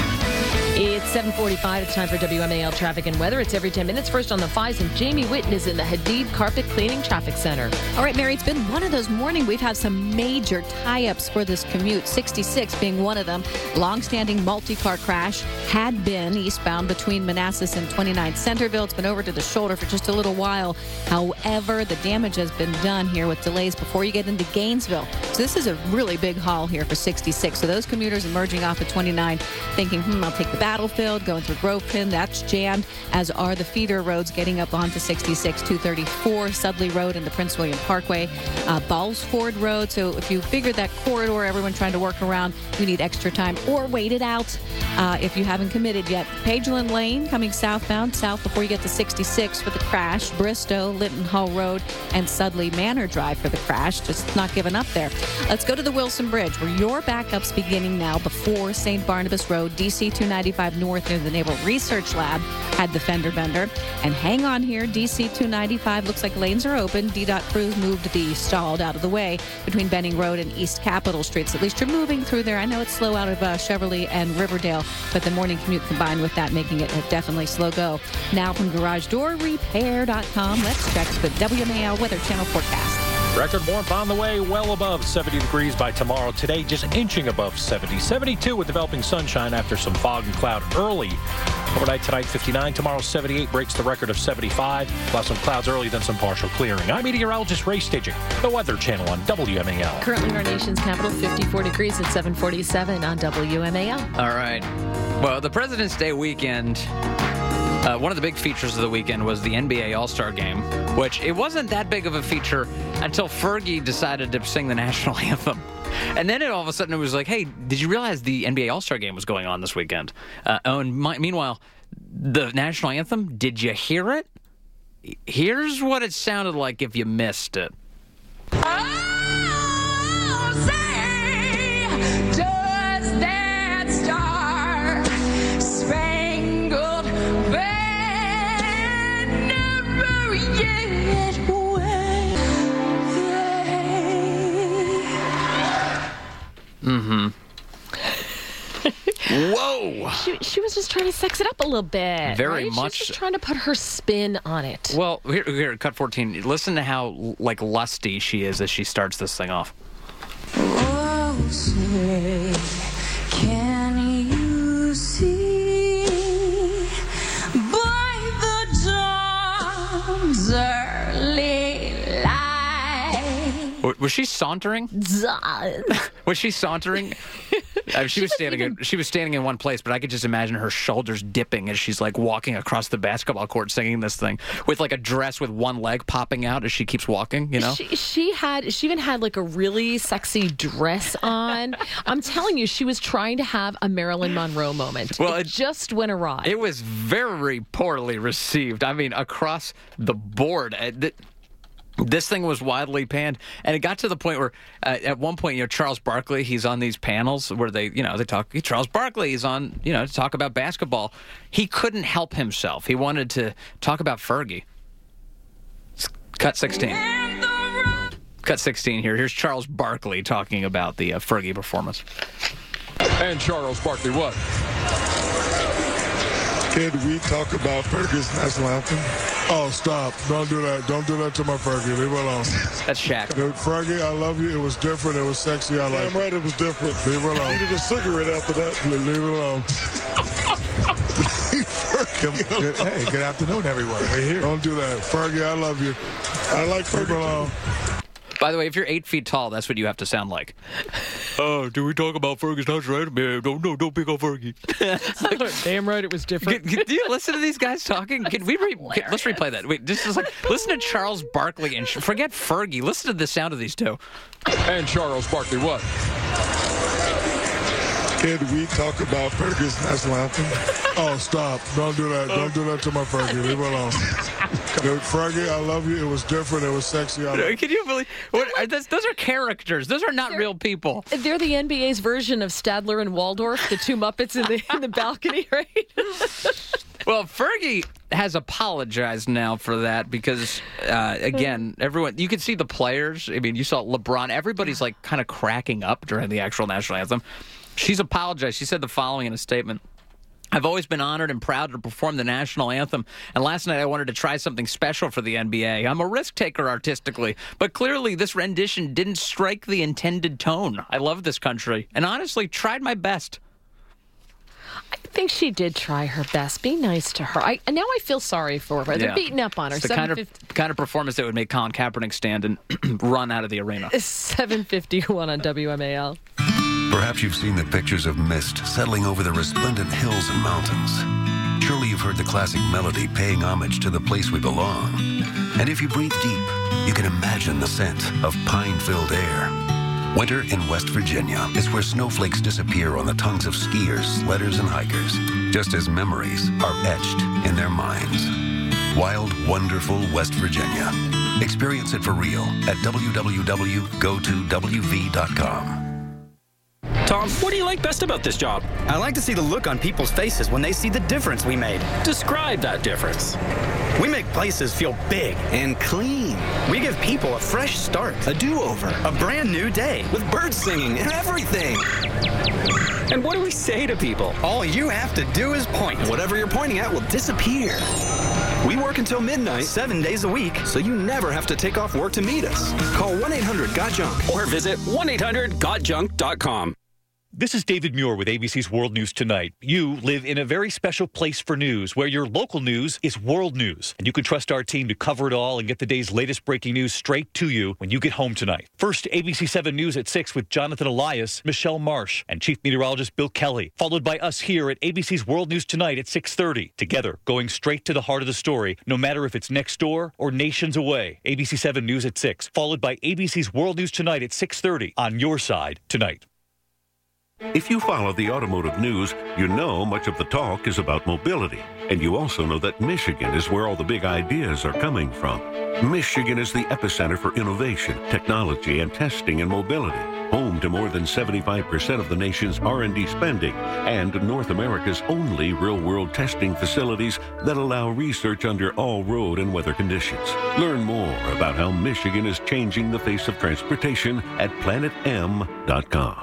Speaker 6: It's seven forty-five. It's time for W M A L traffic and weather. It's every ten minutes. First on the fives, and Jamie Witten is in the Hadid Carpet Cleaning Traffic Center.
Speaker 3: All right, Mary, it's been one of those mornings. We've had some major tie-ups for this commute, sixty-six being one of them. Long-standing multi-car crash had been eastbound between Manassas and twenty-nine Centerville. It's been over to the shoulder for just a little while. However, the damage has been done here with delays before you get into Gainesville. So this is a really big haul here for sixty-six. So those commuters emerging off of twenty-nine thinking, hmm, I'll take the Battlefield, going through Grove Pin, that's jammed, as are the feeder roads getting up onto sixty-six, two thirty-four, Sudley Road and the Prince William Parkway, uh, Ballsford Road. So if you figure that corridor, everyone trying to work around, you need extra time or wait it out uh, if you haven't committed yet. Pageland Lane coming southbound, south before you get to sixty-six for the crash, Bristow, Linton Hall Road, and Sudley Manor Drive for the crash. Just not giving up there. Let's go to the Wilson Bridge, where your backup's beginning now before Saint Barnabas Road, D C two ninety-five North near the Naval Research Lab had the fender bender. And hang on here, D C two ninety-five looks like lanes are open. D DOT crews moved the stalled out of the way between Benning Road and East Capitol Streets. At least you're moving through there. I know it's slow out of uh, Cheverly and Riverdale, but the morning commute combined with that making it a definitely slow go. Now from garage door repair dot com, let's check the W M A L Weather Channel forecast.
Speaker 4: Record warmth on the way, well above seventy degrees by tomorrow. Today, just inching above seventy. seventy-two with developing sunshine after some fog and cloud early. Overnight tonight, fifty-nine. Tomorrow, seventy-eight breaks the record of seventy-five. Plus some clouds early, then some partial clearing. I'm meteorologist Ray Staging, the Weather Channel on W M A L.
Speaker 6: Currently in our nation's capital, fifty-four degrees at seven forty-seven on W M A L.
Speaker 7: All right. Well, the President's Day weekend, uh, one of the big features of the weekend was the N B A All-Star Game, which it wasn't that big of a feature until Fergie decided to sing the national anthem. And then it all of a sudden it was like, hey, did you realize the N B A All-Star Game was going on this weekend? Uh, oh, and my, meanwhile, the national anthem, did you hear it? Here's what it sounded like if you missed it.
Speaker 13: Oh, say, does that star spangled banner yet wave?
Speaker 7: Mm-hmm. Whoa!
Speaker 6: She, she was just trying to sex it up a little bit.
Speaker 7: Very
Speaker 6: right?
Speaker 7: much.
Speaker 6: She was just trying to put her spin on it.
Speaker 7: Well, here, here, cut fourteen. Listen to how, like, lusty she is as she starts this thing off.
Speaker 13: Oh, say, can you see by the dawn's early light?
Speaker 7: Was she sauntering? Was she sauntering? I mean, she, she was standing. Even... In, she was standing in one place, but I could just imagine her shoulders dipping as she's like walking across the basketball court, singing this thing with like a dress with one leg popping out as she keeps walking. You know,
Speaker 6: she, she had. She even had like a really sexy dress on. I'm telling you, she was trying to have a Marilyn Monroe moment. Well, it, it just went awry.
Speaker 7: It was very poorly received. I mean, across the board. It, This thing was widely panned, and it got to the point where, uh, at one point, you know, Charles Barkley, he's on these panels where they, you know, they talk. Charles Barkley is on, you know, to talk about basketball. He couldn't help himself. He wanted to talk about Fergie. Cut sixteen. Cut sixteen here. Here's Charles Barkley talking about the uh, Fergie performance.
Speaker 14: And Charles Barkley what?
Speaker 5: Can we talk about Fergie's national anthem? Oh, stop. Don't do that. Don't do that to my Fergie. Leave it alone.
Speaker 7: That's Shaq.
Speaker 5: Dude, Fergie, I love you. It was different. It was sexy. I like it. I'm right. It was different. Leave it alone. I needed a cigarette after that. Leave it alone.
Speaker 14: Good, good, hey, good afternoon, everyone. We're here.
Speaker 5: Don't do that. Fergie, I love you. I like Fergie. Leave it alone.
Speaker 7: By the way, if you're eight feet tall, that's what you have to sound like.
Speaker 24: Oh, do we talk about Fergie's not right? Man, don't, no, don't pick on Fergie.
Speaker 6: Damn right it was different.
Speaker 7: Can, do you listen to these guys talking? Can we re- can, let's replay that. Wait, this is like, listen to Charles Barkley and sh- forget Fergie. Listen to the sound of these two.
Speaker 24: And Charles Barkley, what?
Speaker 5: Can we talk about Fergie's national anthem? Oh, stop. Don't do that. Don't do that to my Fergie. Leave it alone. Dude, Fergie, I love you. It was different. It was sexy. I like
Speaker 7: Can you believe? What, are those, those are characters. Those are not
Speaker 6: They're,
Speaker 7: real people.
Speaker 6: They're the N B A's version of Stadler and Waldorf, the two Muppets in the, in the balcony, right?
Speaker 7: Well, Fergie has apologized now for that because, uh, again, everyone, you can see the players. I mean, you saw LeBron. Everybody's like kind of cracking up during the actual national anthem. She's apologized. She said the following in a statement. I've always been honored and proud to perform the national anthem, and last night I wanted to try something special for the N B A. I'm a risk taker artistically, but clearly this rendition didn't strike the intended tone. I love this country, and honestly tried my best.
Speaker 6: I think she did try her best. Be nice to her. I, and now I feel sorry for her. They're
Speaker 7: Yeah.
Speaker 6: beating up on her.
Speaker 7: It's the kind of, kind of performance that would make Colin Kaepernick stand and run out of the arena.
Speaker 6: seven fifty-one on W M A L.
Speaker 15: Perhaps you've seen the pictures of mist settling over the resplendent hills and mountains. Surely you've heard the classic melody paying homage to the place we belong. And if you breathe deep, you can imagine the scent of pine-filled air. Winter in West Virginia is where snowflakes disappear on the tongues of skiers, sledders, and hikers, just as memories are etched in their minds. Wild, wonderful West Virginia. Experience it for real at w w w dot go to w v dot com.
Speaker 16: Tom, what do you like best about this job?
Speaker 25: I like to see the look on people's faces when they see the difference we made.
Speaker 16: Describe that difference.
Speaker 25: We make places feel big and clean. We give people a fresh start, a do-over, a brand new day with birds singing and everything.
Speaker 16: And what do we say to people?
Speaker 25: All you have to do is point. Whatever you're pointing at will disappear. We work until midnight, seven days a week, so you never have to take off work to meet us. Call one eight hundred got junk
Speaker 16: or visit one eight hundred got junk dot com.
Speaker 26: This is David Muir with A B C's World News Tonight. You live in a very special place for news, where your local news is world news. And you can trust our team to cover it all and get the day's latest breaking news straight to you when you get home tonight. First, A B C seven News at six with Jonathan Elias, Michelle Marsh, and Chief Meteorologist Bill Kelly. Followed by us here at A B C's World News Tonight at six thirty. Together, going straight to the heart of the story, no matter if it's next door or nations away. A B C seven News at six. Followed by A B C's World News Tonight at six thirty on your side tonight.
Speaker 9: If you follow the automotive news, you know much of the talk is about mobility. And you also know that Michigan is where all the big ideas are coming from. Michigan is the epicenter for innovation, technology, and testing in mobility. Home to more than seventy-five percent of the nation's R and D spending and North America's only real-world testing facilities that allow research under all road and weather conditions. Learn more about how Michigan is changing the face of transportation at planet m dot com.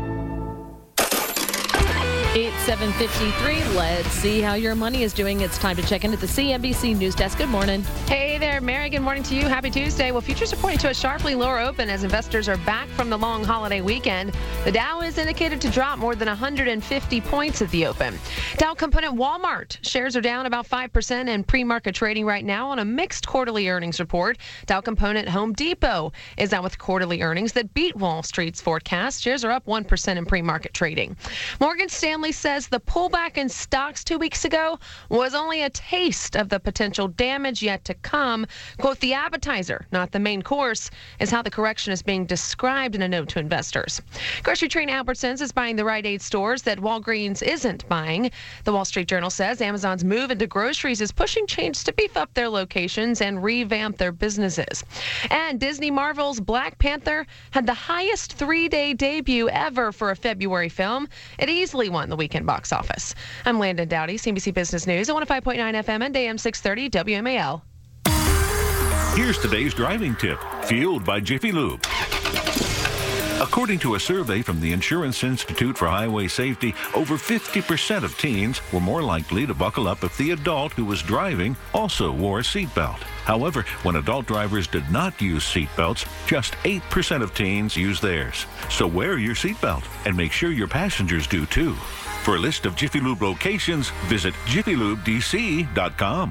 Speaker 6: It's seven fifty-three. Let's see how your money is doing. It's time to check in at the C N B C News Desk. Good morning.
Speaker 27: Hey there, Mary. Good morning to you. Happy Tuesday. Well, futures are pointing to a sharply lower open as investors are back from the long holiday weekend. The Dow is indicated to drop more than one hundred fifty points at the open. Dow component Walmart shares are down about five percent in pre-market trading right now on a mixed quarterly earnings report. Dow component Home Depot is out with quarterly earnings that beat Wall Street's forecast. Shares are up one percent in pre-market trading. Morgan Stanley says the pullback in stocks two weeks ago was only a taste of the potential damage yet to come. Quote, the appetizer, not the main course, is how the correction is being described in a note to investors. Grocery chain Albertsons is buying the Rite Aid stores that Walgreens isn't buying. The Wall Street Journal says Amazon's move into groceries is pushing chains to beef up their locations and revamp their businesses. And Disney Marvel's Black Panther had the highest three-day debut ever for a February film. It easily won the weekend box office. I'm Landon Dowdy, C N B C Business News, at one oh five point nine F M and A M six thirty W M A L.
Speaker 9: Here's today's driving tip, fueled by Jiffy Lube. According to a survey from the Insurance Institute for Highway Safety, over fifty percent of teens were more likely to buckle up if the adult who was driving also wore a seatbelt. However, when adult drivers did not use seatbelts, just eight percent of teens used theirs. So wear your seatbelt and make sure your passengers do too. For a list of Jiffy Lube locations, visit jiffy lube d c dot com.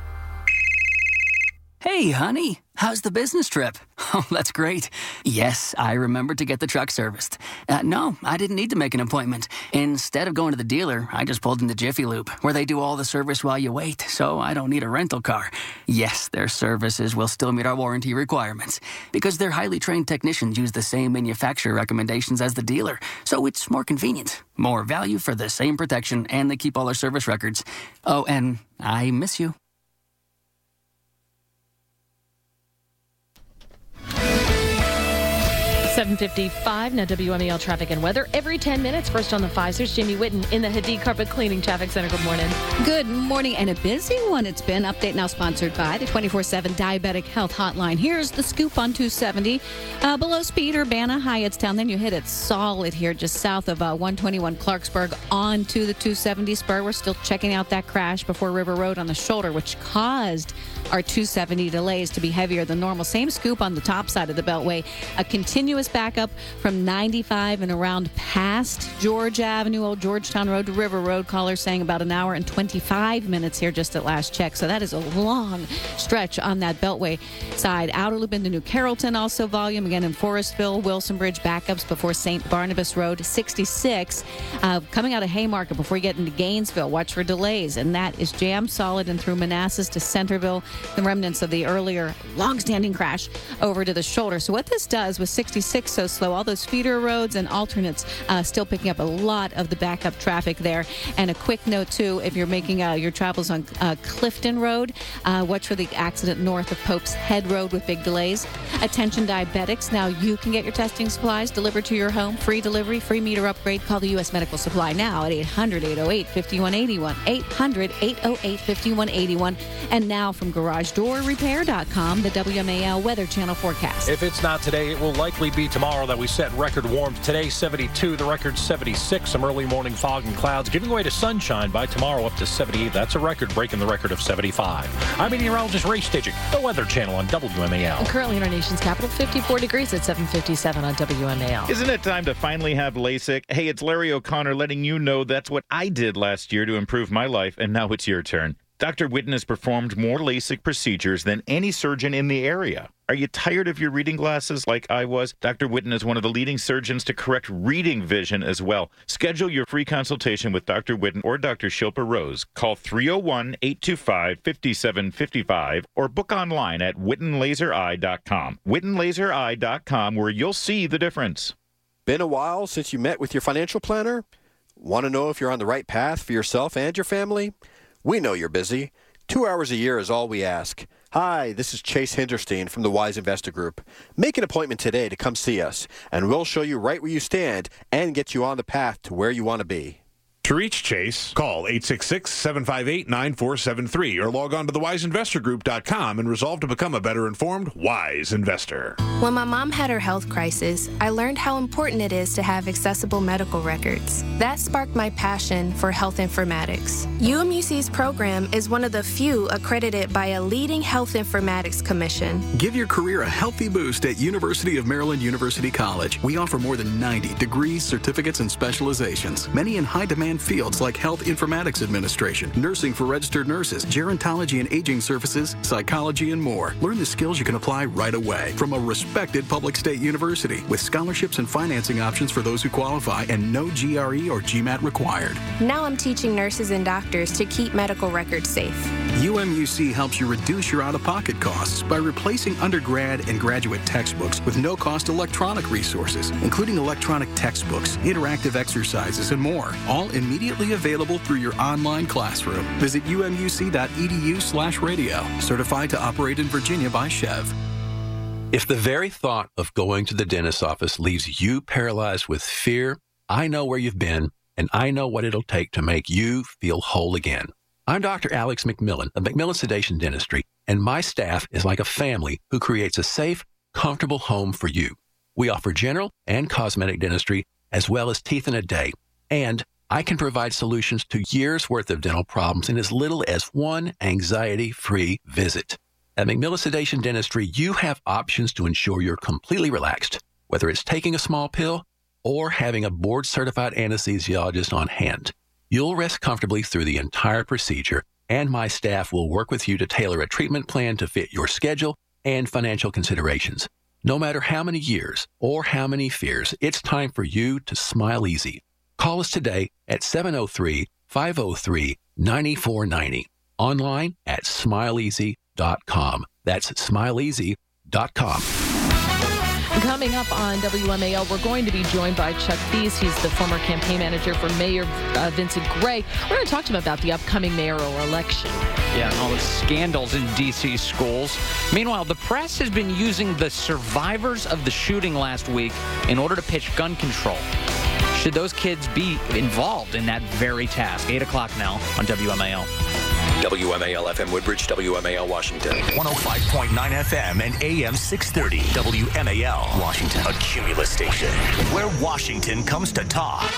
Speaker 17: Hey, honey, how's the business trip? Oh, that's great. Yes, I remembered to get the truck serviced. Uh, no, I didn't need to make an appointment. Instead of going to the dealer, I just pulled into Jiffy Lube, where they do all the service while you wait, so I don't need a rental car. Yes, their services will still meet our warranty requirements, because their highly trained technicians use the same manufacturer recommendations as the dealer, so it's more convenient. More value for the same protection, and they keep all our service records. Oh, and I miss you.
Speaker 6: seven fifty-five, now W M E L traffic and weather. Every ten minutes, first on the fives, here's Jamie Whitten in the Hadid Carpet Cleaning Traffic Center. Good morning.
Speaker 3: Good morning, and a busy one it's been. Update now sponsored by the twenty-four seven Diabetic Health Hotline. Here's the scoop on two seventy. Uh, below speed, Urbana, Hyattstown. Then you hit it solid here just south of uh, one twenty-one Clarksburg onto the two seventy spur. We're still checking out that crash before River Road on the shoulder, which caused our two seventy delays to be heavier than normal. Same scoop on the top side of the Beltway. A continuous backup from ninety-five and around past George Avenue, Old Georgetown Road to River Road. Callers saying about an hour and twenty-five minutes here just at last check. So that is a long stretch on that Beltway side. Outer loop into New Carrollton, also volume. Again in Forestville, Wilson Bridge backups before Saint Barnabas Road. sixty-six uh, coming out of Haymarket before you get into Gainesville. Watch for delays. And that is jammed solid and through Manassas to Centerville. The remnants of the earlier long-standing crash over to the shoulder. So what this does with sixty-six so slow, all those feeder roads and alternates uh, still picking up a lot of the backup traffic there. And a quick note, too, if you're making uh, your travels on uh, Clifton Road, uh, watch for the accident north of Pope's Head Road with big delays. Attention diabetics, now you can get your testing supplies delivered to your home. Free delivery, free meter upgrade. Call the U S Medical Supply now at eight hundred, eight oh eight, five one eight one. eight hundred, eight oh eight, five one eight one. And now from garage door repair dot com, the W M A L Weather Channel forecast.
Speaker 4: If it's not today, it will likely be tomorrow that we set record warmth. Today, seventy-two, the record seventy-six. Some early morning fog and clouds giving way to sunshine by tomorrow up to seventy-eight. That's a record, breaking the record of seventy-five. I'm meteorologist Ray Staging, the Weather Channel on W M A L.
Speaker 6: And currently in our nation's capital, fifty-four degrees at seven fifty-seven on W M A L.
Speaker 18: Isn't it time to finally have LASIK? Hey, it's Larry O'Connor letting you know that's what I did last year to improve my life, and now it's your turn. Doctor Whitten has performed more LASIK procedures than any surgeon in the area. Are you tired of your reading glasses like I was? Doctor Whitten is one of the leading surgeons to correct reading vision as well. Schedule your free consultation with Doctor Whitten or Doctor Shilpa Rose. Call three oh one, eight two five, five seven five five or book online at witten laser eye dot com. witten laser eye dot com, where you'll see the difference.
Speaker 19: Been a while since you met with your financial planner? Want to know if you're on the right path for yourself and your family? We know you're busy. Two hours a year is all we ask. Hi, this is Chase Hinderstein from the Wise Investor Group. Make an appointment today to come see us, and we'll show you right where you stand and get you on the path to where you want to be.
Speaker 20: To reach Chase, call eight six six, seven five eight, nine four seven three or log on to the wise investor group dot com and resolve to become a better informed, wise investor.
Speaker 21: When my mom had her health crisis, I learned how important it is to have accessible medical records. That sparked my passion for health informatics. U M U C's program is one of the few accredited by a leading health informatics commission.
Speaker 22: Give your career a healthy boost at University of Maryland University College. We offer more than ninety degrees, certificates, and specializations, many in high-demand fields like health informatics administration, nursing for registered nurses, gerontology and aging services, psychology, and more. Learn the skills you can apply right away from a respected public state university with scholarships and financing options for those who qualify and no G R E or GMAT required.
Speaker 21: Now I'm teaching nurses and doctors to keep medical records safe.
Speaker 22: U M U C helps you reduce your out-of-pocket costs by replacing undergrad and graduate textbooks with no-cost electronic resources, including electronic textbooks, interactive exercises, and more, all immediately available through your online classroom. Visit U M U C dot E D U slash radio, certified to operate in Virginia by Chev.
Speaker 23: If the very thought of going to the dentist's office leaves you paralyzed with fear, I know where you've been, and I know what it'll take to make you feel whole again. I'm Doctor Alex McMillan of McMillan Sedation Dentistry, and my staff is like a family who creates a safe, comfortable home for you. We offer general and cosmetic dentistry, as well as teeth in a day. And I can provide solutions to years' worth of dental problems in as little as one anxiety-free visit. At McMillan Sedation Dentistry, you have options to ensure you're completely relaxed, whether it's taking a small pill or having a board-certified anesthesiologist on hand. You'll rest comfortably through the entire procedure, and my staff will work with you to tailor a treatment plan to fit your schedule and financial considerations. No matter how many years or how many fears, it's time for you to smile easy. Call us today at seven oh three, five oh three, nine four nine oh. Online at smile easy dot com. That's smile easy dot com.
Speaker 6: Coming up on W M A L, we're going to be joined by Chuck Thies. He's the former campaign manager for Mayor uh, Vincent Gray. We're going to talk to him about the upcoming mayoral election.
Speaker 7: Yeah, and all the scandals in D C schools. Meanwhile, the press has been using the survivors of the shooting last week in order to pitch gun control. Should those kids be involved in that very task? eight o'clock now on W M A L.
Speaker 1: W M A L F M Woodbridge, W M A L Washington.
Speaker 2: one oh five point nine F M and A M six thirty. W M A L Washington. A Cumulus station where Washington comes to talk.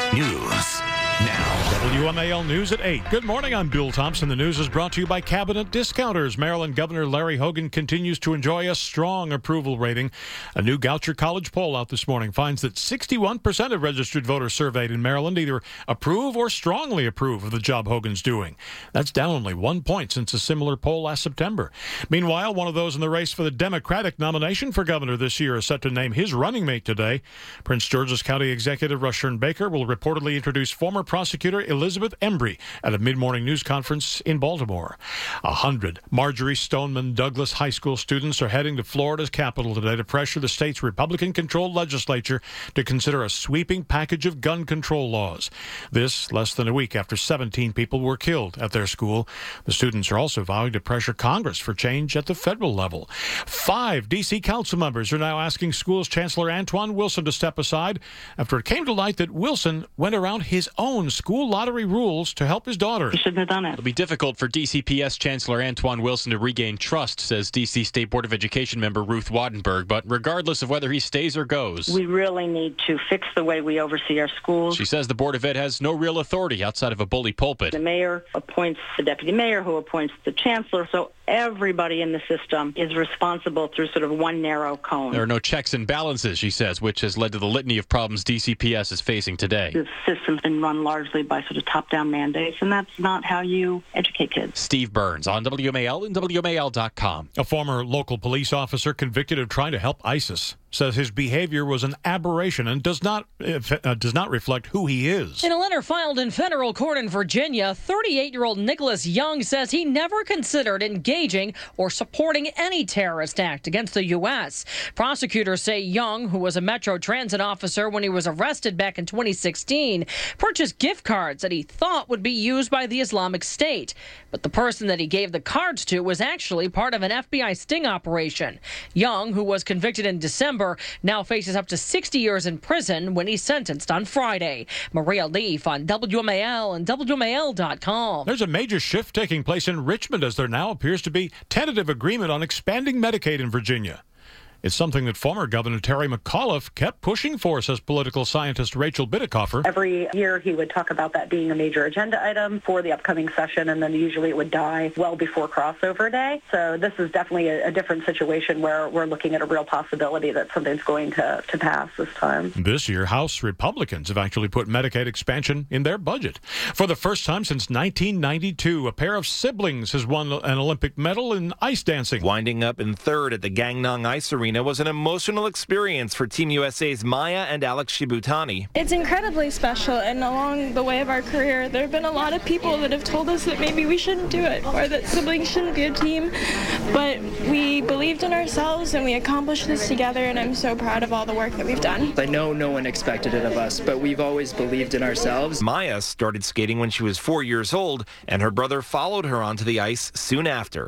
Speaker 2: News now.
Speaker 4: W M A L News at eight. Good morning, I'm Bill Thompson. The news is brought to you by Cabinet Discounters. Maryland Governor Larry Hogan continues to enjoy a strong approval rating. A new Goucher College poll out this morning finds that sixty-one percent of registered voters surveyed in Maryland either approve or strongly approve of the job Hogan's doing. That's down only one point since a similar poll last September. Meanwhile, one of those in the race for the Democratic nomination for governor this year is set to name his running mate today. Prince George's County Executive Rushern Baker will reportedly introduce former prosecutor Elizabeth Embry at a mid-morning news conference in Baltimore. A hundred Marjorie Stoneman Douglas High School students are heading to Florida's capital today to pressure the state's Republican-controlled legislature to consider a sweeping package of gun control laws. This less than a week after seventeen people were killed at their school. The students are also vowing to pressure Congress for change at the federal level. Five D C council members are now asking schools Chancellor Antoine Wilson to step aside after it came to light that Wilson went around his own school lottery rules to help his daughter.
Speaker 8: He shouldn't have done it.
Speaker 10: It'll be difficult for D C P S Chancellor Antoine Wilson to regain trust, says D C State Board of Education member Ruth Wattenberg. But regardless of whether he stays or goes,
Speaker 8: we really need to fix the way we oversee our schools.
Speaker 10: She says the Board of Ed has no real authority outside of a bully pulpit.
Speaker 8: The mayor appoints the deputy mayor, who appoints the chancellor, so everybody in the system is responsible through sort of one narrow cone.
Speaker 10: There are no checks and balances, she says, which has led to the litany of problems D C P S is facing today.
Speaker 8: The system's been run largely by sort of top-down mandates, and that's not how you educate kids.
Speaker 10: Steve Burns on W M A L and W M A L dot com.
Speaker 4: A former local police officer convicted of trying to help ISIS says his behavior was an aberration and does not uh, does not reflect who he is.
Speaker 6: In a letter filed in federal court in Virginia, thirty-eight-year-old Nicholas Young says he never considered engaging or supporting any terrorist act against the U S. Prosecutors say Young, who was a Metro Transit officer when he was arrested back in twenty sixteen, purchased gift cards that he thought would be used by the Islamic State. But the person that he gave the cards to was actually part of an F B I sting operation. Young, who was convicted in December, now faces up to sixty years in prison when he's sentenced on Friday. Maria Leaf on W M A L and W M A L dot com.
Speaker 4: There's a major shift taking place in Richmond as there now appears to be tentative agreement on expanding Medicaid in Virginia. It's something that former Governor Terry McAuliffe kept pushing for, says political scientist Rachel Bidecoffer.
Speaker 11: Every year he would talk about that being a major agenda item for the upcoming session, and then usually it would die well before crossover day. So this is definitely a, a different situation where we're looking at a real possibility that something's going to, to pass this time.
Speaker 4: This year, House Republicans have actually put Medicaid expansion in their budget. For the first time since nineteen ninety-two, a pair of siblings has won an Olympic medal in ice dancing.
Speaker 12: Winding up in third at the Gangnam Ice Arena was an emotional experience for Team U S A's Maya and Alex Shibutani.
Speaker 13: It's incredibly special, and along the way of our career, there have been a lot of people that have told us that maybe we shouldn't do it, or that siblings shouldn't be a team, but we believed in ourselves and we accomplished this together, and I'm so proud of all the work that we've done.
Speaker 28: I know no one expected it of us, but we've always believed in ourselves.
Speaker 12: Maya started skating when she was four years old, and her brother followed her onto the ice soon after.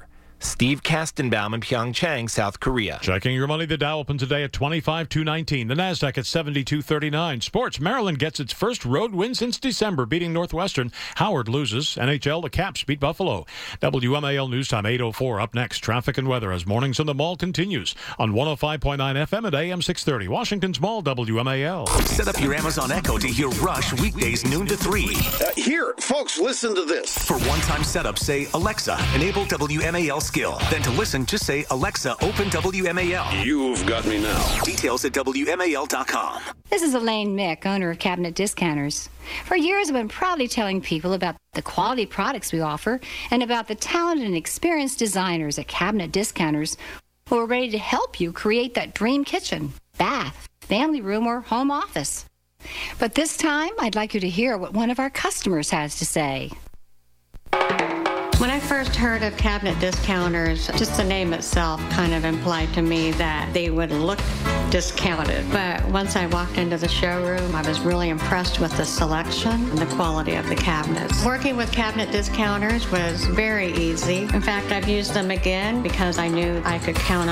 Speaker 12: Steve Kastenbaum in Pyeongchang, South Korea.
Speaker 4: Checking your money, the Dow opened today at twenty-five two nineteen. The Nasdaq at seventy-two thirty-nine. Sports, Maryland gets its first road win since December, beating Northwestern. Howard loses. N H L, the Caps beat Buffalo. W M A L News Time eight oh four. Up next, traffic and weather as Mornings in the Mall continues on one oh five point nine F M at A M six thirty. Washington's Mall, W M A L.
Speaker 2: Set up your Amazon Echo to hear Rush weekdays noon to three.
Speaker 5: Uh, here, folks, listen to this.
Speaker 2: For one-time setup, say, Alexa, enable W M A L skill. Then to listen, just say, Alexa, open W M A L.
Speaker 5: You've got me now.
Speaker 2: Details at W M A L dot com.
Speaker 14: This is Elaine Mick, owner of Cabinet Discounters. For years, I've been proudly telling people about the quality products we offer and about the talented and experienced designers at Cabinet Discounters who are ready to help you create that dream kitchen, bath, family room, or home office. But this time, I'd like you to hear what one of our customers has to say.
Speaker 15: When I first heard of Cabinet Discounters, just the name itself kind of implied to me that they would look discounted. But once I walked into the showroom, I was really impressed with the selection and the quality of the cabinets. Working with Cabinet Discounters was very easy. In fact, I've used them again because I knew I could count